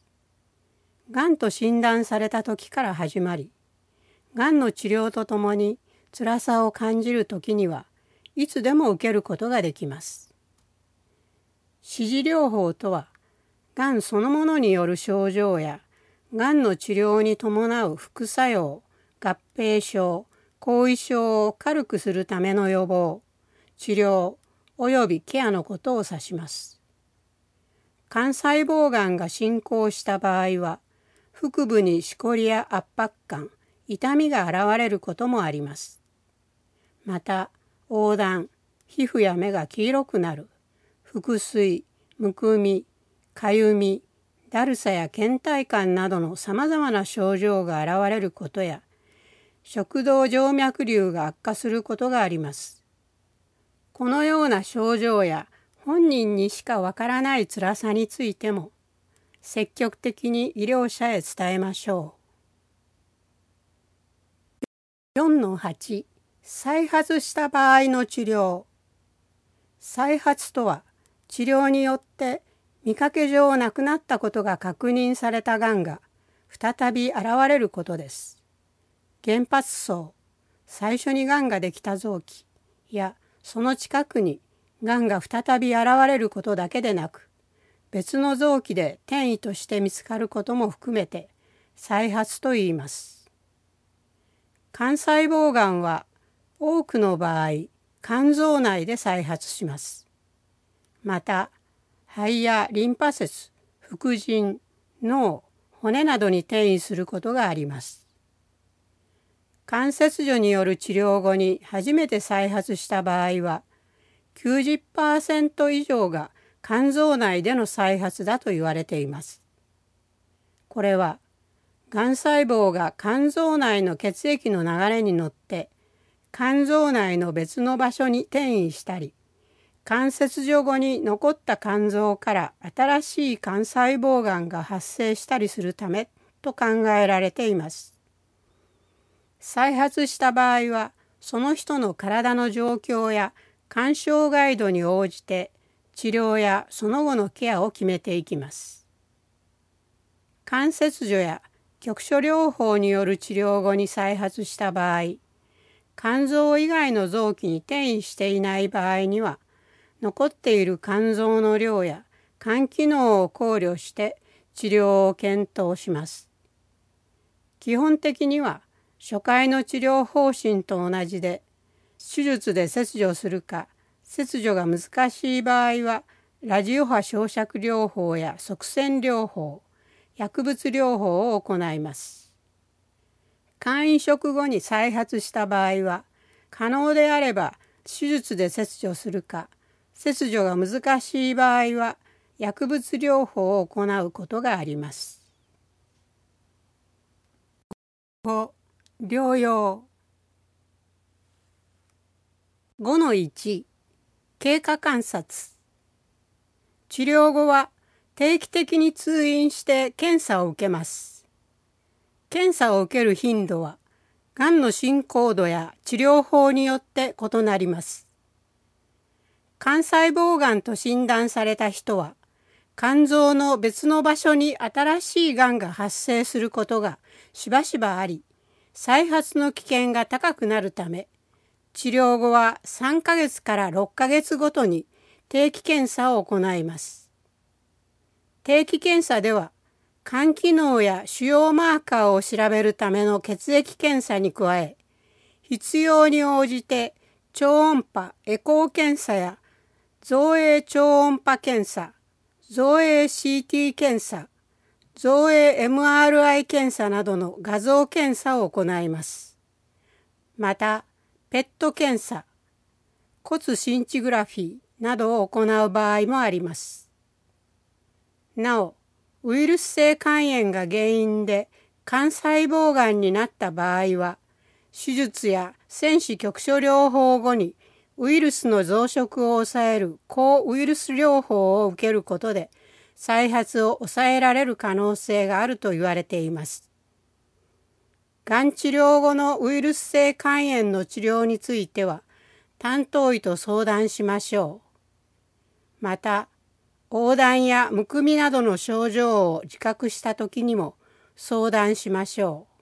S1: がんと診断された時から始まり、がんの治療とともに辛さを感じる時にはいつでも受けることができます。指示療法とは、がんそのものによる症状や、がんの治療に伴う副作用、合併症、後遺症を軽くするための予防、治療およびケアのことを指します。肝細胞がんが進行した場合は、腹部にしこりや圧迫感、痛みが現れることもあります。また、黄疸、皮膚や目が黄色くなる、腹水、むくみ、かゆみ、だるさや倦怠感などのさまざまな症状が現れることや、食道静脈瘤が悪化することがあります。このような症状や本人にしかわからない辛さについても、積極的に医療者へ伝えましょう。よんのはち 再発した場合の治療。再発とは、治療によって見かけ上なくなったことが確認されたがんが再び現れることです。原発層、最初にがんができた臓器やその近くにがんが再び現れることだけでなく、別の臓器で転移として見つかることも含めて再発と言います。肝細胞がんは多くの場合、肝臓内で再発します。また、肺やリンパ節、副腎、脳、骨などに転移することがあります。 関節除による治療後に初めて再発した場合は、きゅうじゅっパーセント 以上が肝臓内での再発だと言われています。これは、がん細胞が肝臓内の血液の流れに乗って肝臓内の別の場所に転移したり、関節除後に残った肝臓から新しい肝細胞がんが発生したりするためと考えられています。再発した場合は、その人の体の状況や肝障害度に応じて治療やその後のケアを決めていきます。関節除や局所療法による治療後に再発した場合、肝臓以外の臓器に転移していない場合には、残っている肝臓の量や肝機能を考慮して治療を検討します。基本的には初回の治療方針と同じで、手術で切除するか、切除が難しい場合は、ラジオ波焼灼療法や塞栓療法、薬物療法を行います。肝移植後に再発した場合は、可能であれば手術で切除するか、切除が難しい場合は薬物療法を行うことがあります。ご、療養。ごのいち、経過観察。治療後は定期的に通院して検査を受けます。検査を受ける頻度は、がんの進行度や治療法によって異なります。肝細胞がんと診断された人は、肝臓の別の場所に新しいがんが発生することがしばしばあり、再発の危険が高くなるため、治療後はさんかげつからろっかげつごとに定期検査を行います。定期検査では、肝機能や腫瘍マーカーを調べるための血液検査に加え、必要に応じて超音波エコー検査や造影超音波検査、造影 シーティー 検査、造影 エムアールアイ 検査などの画像検査を行います。また、ペット検査、骨シンチグラフィーなどを行う場合もあります。なお、ウイルス性肝炎が原因で肝細胞がんになった場合は、手術や線子局所療法後にウイルスの増殖を抑える抗ウイルス療法を受けることで再発を抑えられる可能性があると言われています。がん治療後のウイルス性肝炎の治療については担当医と相談しましょう。また、黄疸やむくみなどの症状を自覚したときにも相談しましょう。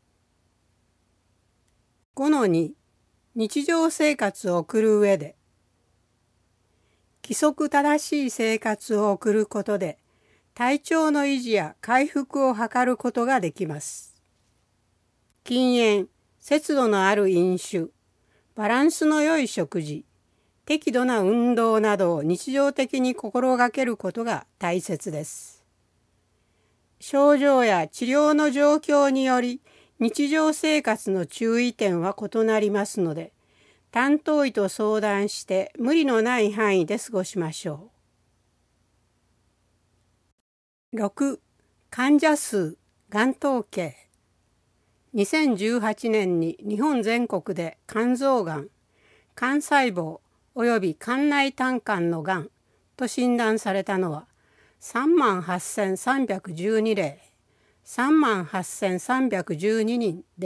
S1: ごのに、日常生活を送る上で、規則正しい生活を送ることで体調の維持や回復を図ることができます。禁煙、節度のある飲酒、バランスの良い食事、適度な運動などを日常的に心がけることが大切です。症状や治療の状況により日常生活の注意点は異なりますので、担当医と相談して無理のない範囲で過ごしましょう。ろく、患者数、がん統計。にせんじゅうはちねんに日本全国で肝臓がん、肝細胞および肝内胆管のがんと診断されたのはさんまんはっせんさんびゃくじゅうにれい、さんまんはっせんさんびゃくじゅうににんです。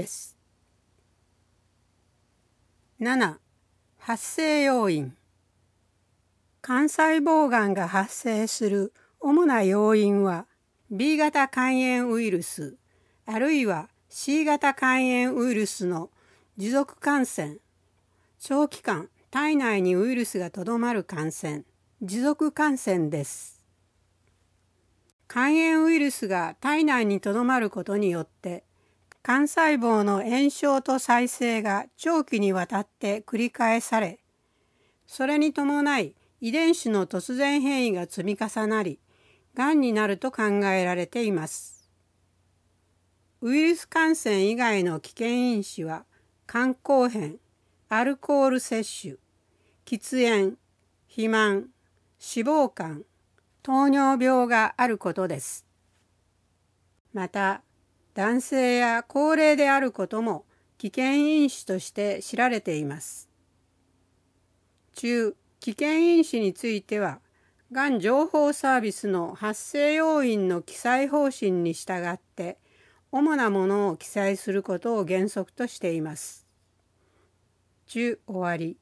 S1: なな、発生要因。肝細胞がんが発生する主な要因は ビー 型肝炎ウイルスあるいは シー 型肝炎ウイルスの持続感染、長期間体内にウイルスがとどまる感染、持続感染です。肝炎ウイルスが体内にとどまることによって肝細胞の炎症と再生が長期にわたって繰り返され、それに伴い遺伝子の突然変異が積み重なり、がんになると考えられています。ウイルス感染以外の危険因子は肝硬変、アルコール摂取、喫煙、肥満、脂肪肝、糖尿病があることです。また、男性や高齢であることも危険因子として知られています。中、危険因子については、がん情報サービスの発生要因の記載方針に従って、主なものを記載することを原則としています。中、終わり。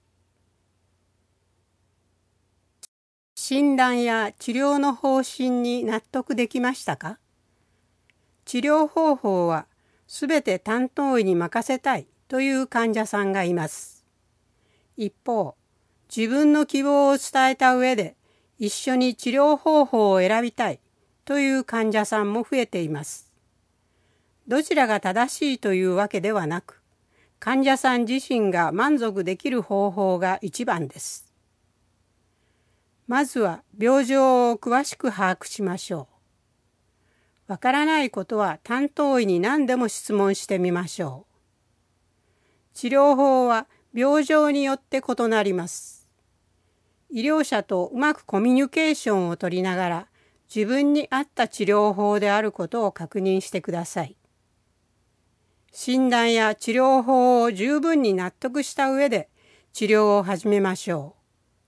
S1: 診断や治療の方針に納得できましたか？治療方法はすべて担当医に任せたいという患者さんがいます。一方、自分の希望を伝えた上で一緒に治療方法を選びたいという患者さんも増えています。どちらが正しいというわけではなく、患者さん自身が満足できる方法が一番です。まずは病状を詳しく把握しましょう。わからないことは担当医に何でも質問してみましょう。治療法は病状によって異なります。医療者とうまくコミュニケーションを取りながら自分に合った治療法であることを確認してください。診断や治療法を十分に納得した上で治療を始めましょう。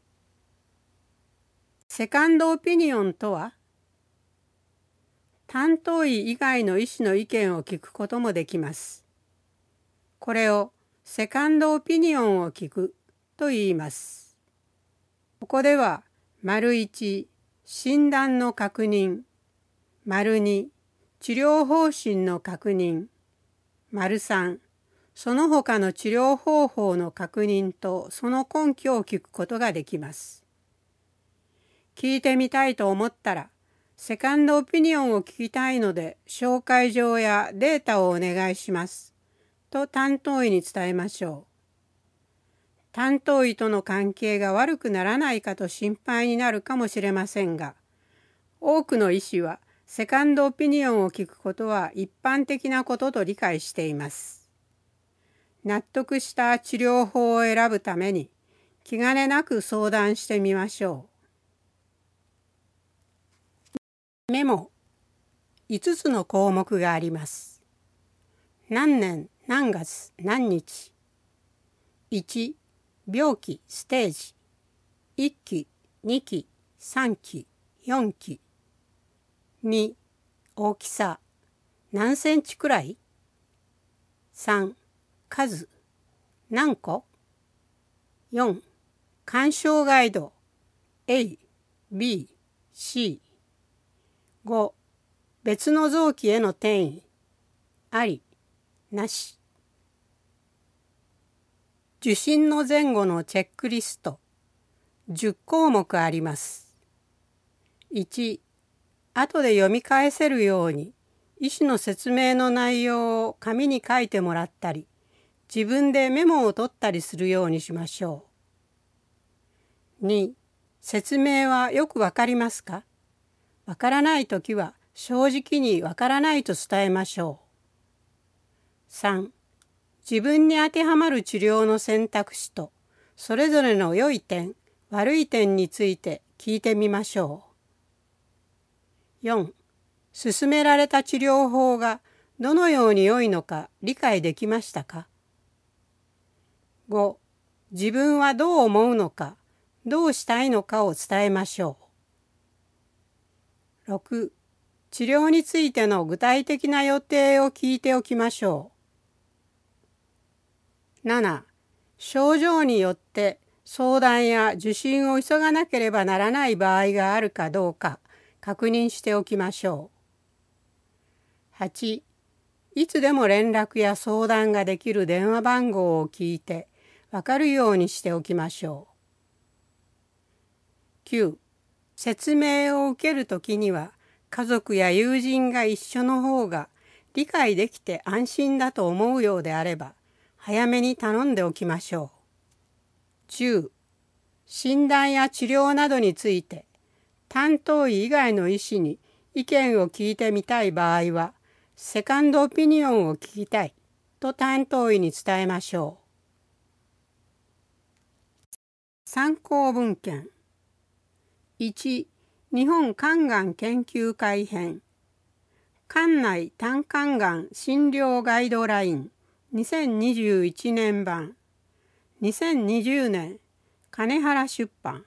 S1: セカンドオピニオンとは、担当医以外の医師の意見を聞くこともできます。これをセカンドオピニオンを聞くと言います。ここでは、丸いち、診断の確認、丸に、治療方針の確認、丸さん、その他の治療方法の確認とその根拠を聞くことができます。聞いてみたいと思ったら、セカンドオピニオンを聞きたいので、紹介状やデータをお願いします。と担当医に伝えましょう。担当医との関係が悪くならないかと心配になるかもしれませんが、多くの医師はセカンドオピニオンを聞くことは一般的なことと理解しています。納得した治療法を選ぶために気兼ねなく相談してみましょう。メモ。いつつの項目があります。何年何月何日。いち、病気ステージ。いっき、にき、さんき、よんき。に、大きさ。何センチくらい？さん、数。何個？よん、鑑賞ガイド。A、B、C。ご、別の臓器への転移。あり、なし。受診の前後のチェックリスト。じゅっこうもくあります。いち、後で読み返せるように、医師の説明の内容を紙に書いてもらったり、自分でメモを取ったりするようにしましょう。に、説明はよくわかりますか？わからないときは正直にわからないと伝えましょう。さん、自分に当てはまる治療の選択肢とそれぞれの良い点、悪い点について聞いてみましょう。よん、勧められた治療法がどのように良いのか理解できましたか？ご、自分はどう思うのか、どうしたいのかを伝えましょう。ろく、治療についての具体的な予定を聞いておきましょう。なな、症状によって相談や受診を急がなければならない場合があるかどうか確認しておきましょう。はち、いつでも連絡や相談ができる電話番号を聞いてわかるようにしておきましょう。きゅう、説明を受けるときには家族や友人が一緒の方が理解できて安心だと思うようであれば早めに頼んでおきましょう。じゅう、診断や治療などについて担当医以外の医師に意見を聞いてみたい場合はセカンドオピニオンを聞きたいと担当医に伝えましょう。参考文献いち、日本肝がん研究会編肝内胆管がん診療ガイドラインにせんにじゅういちねん版にせんにじゅうねん金原出版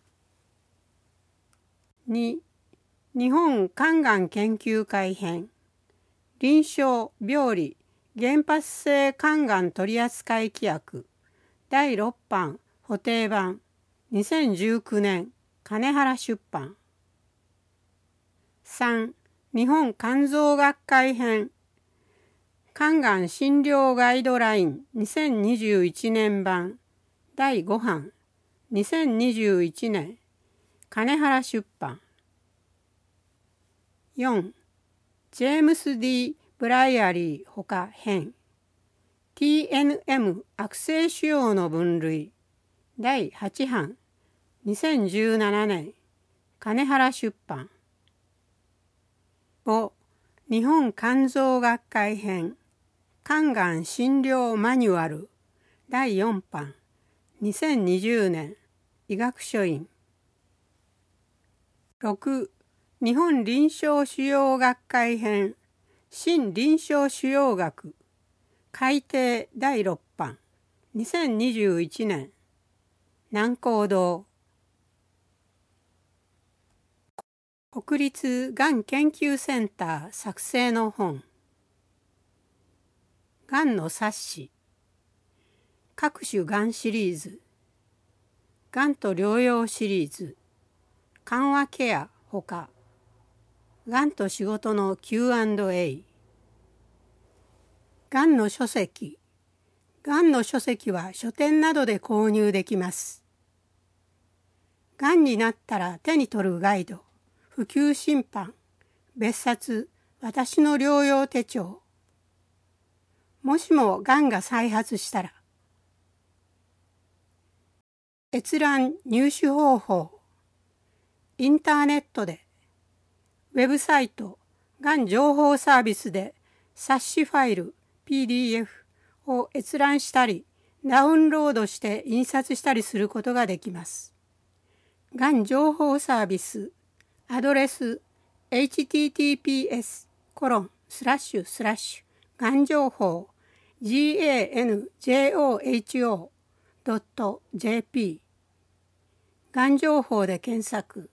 S1: に、日本肝がん研究会編臨床病理原発性肝がん取扱規約だいろっぱん補訂版にせんじゅうきゅうねん金原出版さん、日本肝臓学会編肝がん診療ガイドラインにせんにじゅういちねん版だいご版にせんにじゅういちねん金原出版よん、ジェームス ディー ブライアリーほか編 ティーエヌエム 悪性腫瘍の分類だいはち版にせんじゅうななねん金原出版ご、日本肝臓学会編肝がん診療マニュアルだいよん版にせんにじゅうねん医学書院ろく、日本臨床腫瘍学会編新臨床腫瘍学改訂だいろっ版にせんにじゅういちねん南光堂国立がん研究センター作成の本がんの冊子各種がんシリーズがんと療養シリーズ緩和ケアほかがんと仕事の キューアンドエー がんの書籍がんの書籍は書店などで購入できますがんになったら手に取るガイド普及審判別冊私の療養手帳もしもがんが再発したら閲覧入手方法インターネットでウェブサイトがん情報サービスで冊子ファイル ピーディーエフ を閲覧したりダウンロードして印刷したりすることができます。がん情報サービスアドレス エイチティーティーピーエスコロンスラッシュスラッシュがん情報 ジェーエヌジョホ ドット ジェーピー がん情報で検索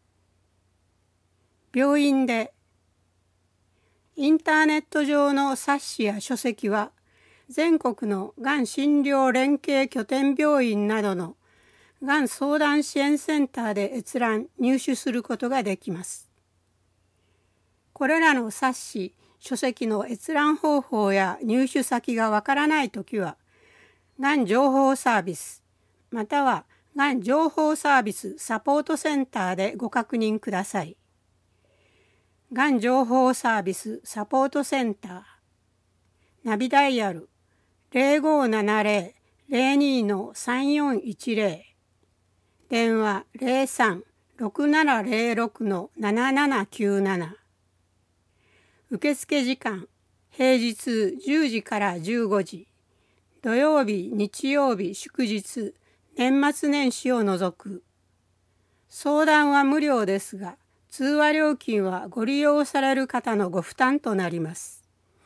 S1: 病院でインターネット上の冊子や書籍は全国のがん診療連携拠点病院などのがん相談支援センターで閲覧入手することができます。これらの冊子書籍の閲覧方法や入手先がわからないときはがん情報サービスまたはがん情報サービスサポートセンターでご確認ください。がん情報サービスサポートセンターナビダイヤル ゼロごななゼロ ゼロにのさんよんいちゼロ 電話 ゼロさん ろくななゼロろくのななななきゅうなな 受付時間平日じゅうじからじゅうごじ土曜日日曜日祝日年末年始を除く相談は無料ですが通話料金はご利用される方のご負担となります。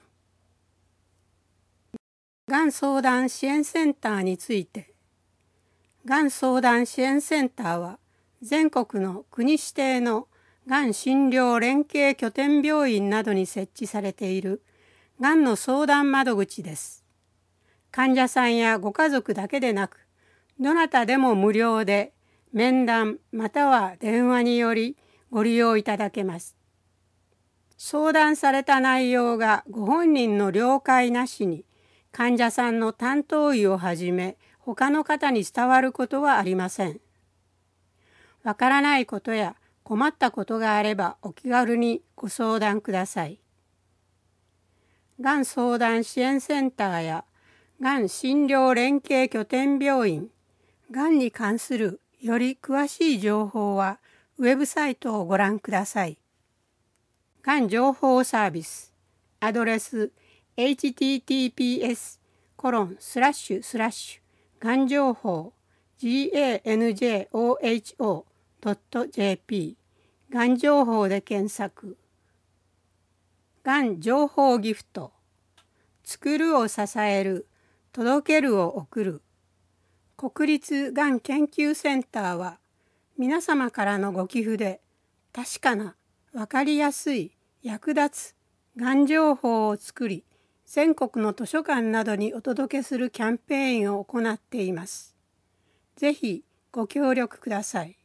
S1: がん相談支援センターについてがん相談支援センターは全国の国指定のがん診療連携拠点病院などに設置されているがんの相談窓口です。患者さんやご家族だけでなくどなたでも無料で面談または電話によりご利用いただけます。相談された内容がご本人の了解なしに患者さんの担当医をはじめ他の方に伝わることはありません。わからないことや困ったことがあればお気軽にご相談ください。がん相談支援センターやがん診療連携拠点病院、がんに関するより詳しい情報はウェブサイトをご覧ください。がん情報サービスアドレスエイチティーティーピーエスコロンスラッシュスラッシュがん情報 ジェーエヌジェーオーエイチオードットジェーピー がん情報で検索。がん情報ギフト。作るを支える、届けるを送る。国立がん研究センターは皆様からのご寄付で確かな、わかりやすい、役立つがん情報を作り、全国の図書館などにお届けするキャンペーンを行っています。ぜひご協力ください。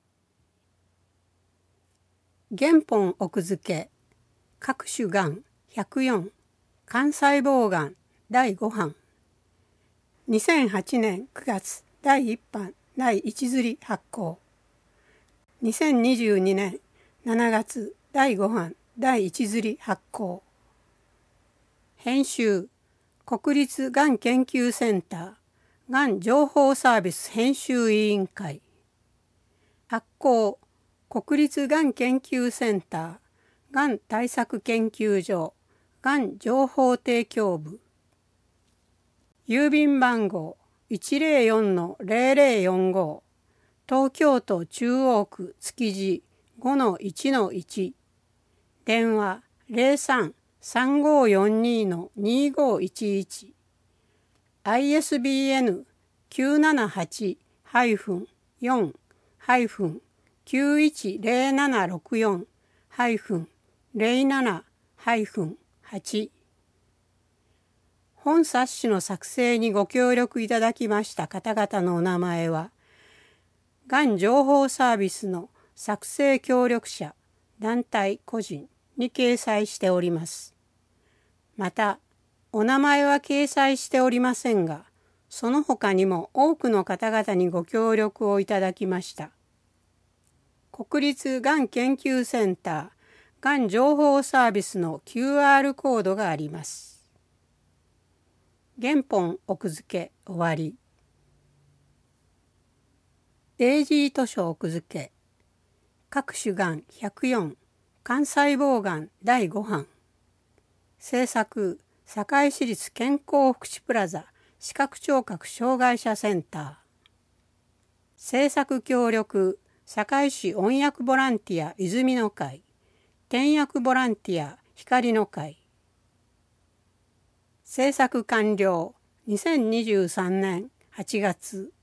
S1: 原本奥付け各種がんひゃくよん肝細胞がんだいご版にせんはちねんくがつだいいっ版だいいち刷り発行にせんにじゅうにねんしちがつだいご版だいいち刷り発行編集国立がん研究センターがん情報サービス編集委員会発行国立がん研究センターがん対策研究所がん情報提供部郵便番号 いちまるよんのゼロゼロよんご 東京都中央区築地 ごのいちのいち 電話 ゼロさん さんごよんに にごいちいち アイエスビーエヌ きゅうななはち よん きゅういちゼロななろくよん ゼロななはち本冊子の作成にご協力いただきました方々のお名前は、がん情報サービスの作成協力者、団体、個人に掲載しております。また、お名前は掲載しておりませんが、その他にも多くの方々にご協力をいただきました。国立がん研究センターがん情報サービスの キューアール コードがあります。原本奥付け終わり。デイジー図書奥付け各種がんひゃくよん肝細胞がんだいご版制作堺市立健康福祉プラザ視覚聴覚障害者センター制作協力堺市音訳ボランティア泉の会転訳ボランティア光の会制作完了にせんにじゅうさんねんはちがつ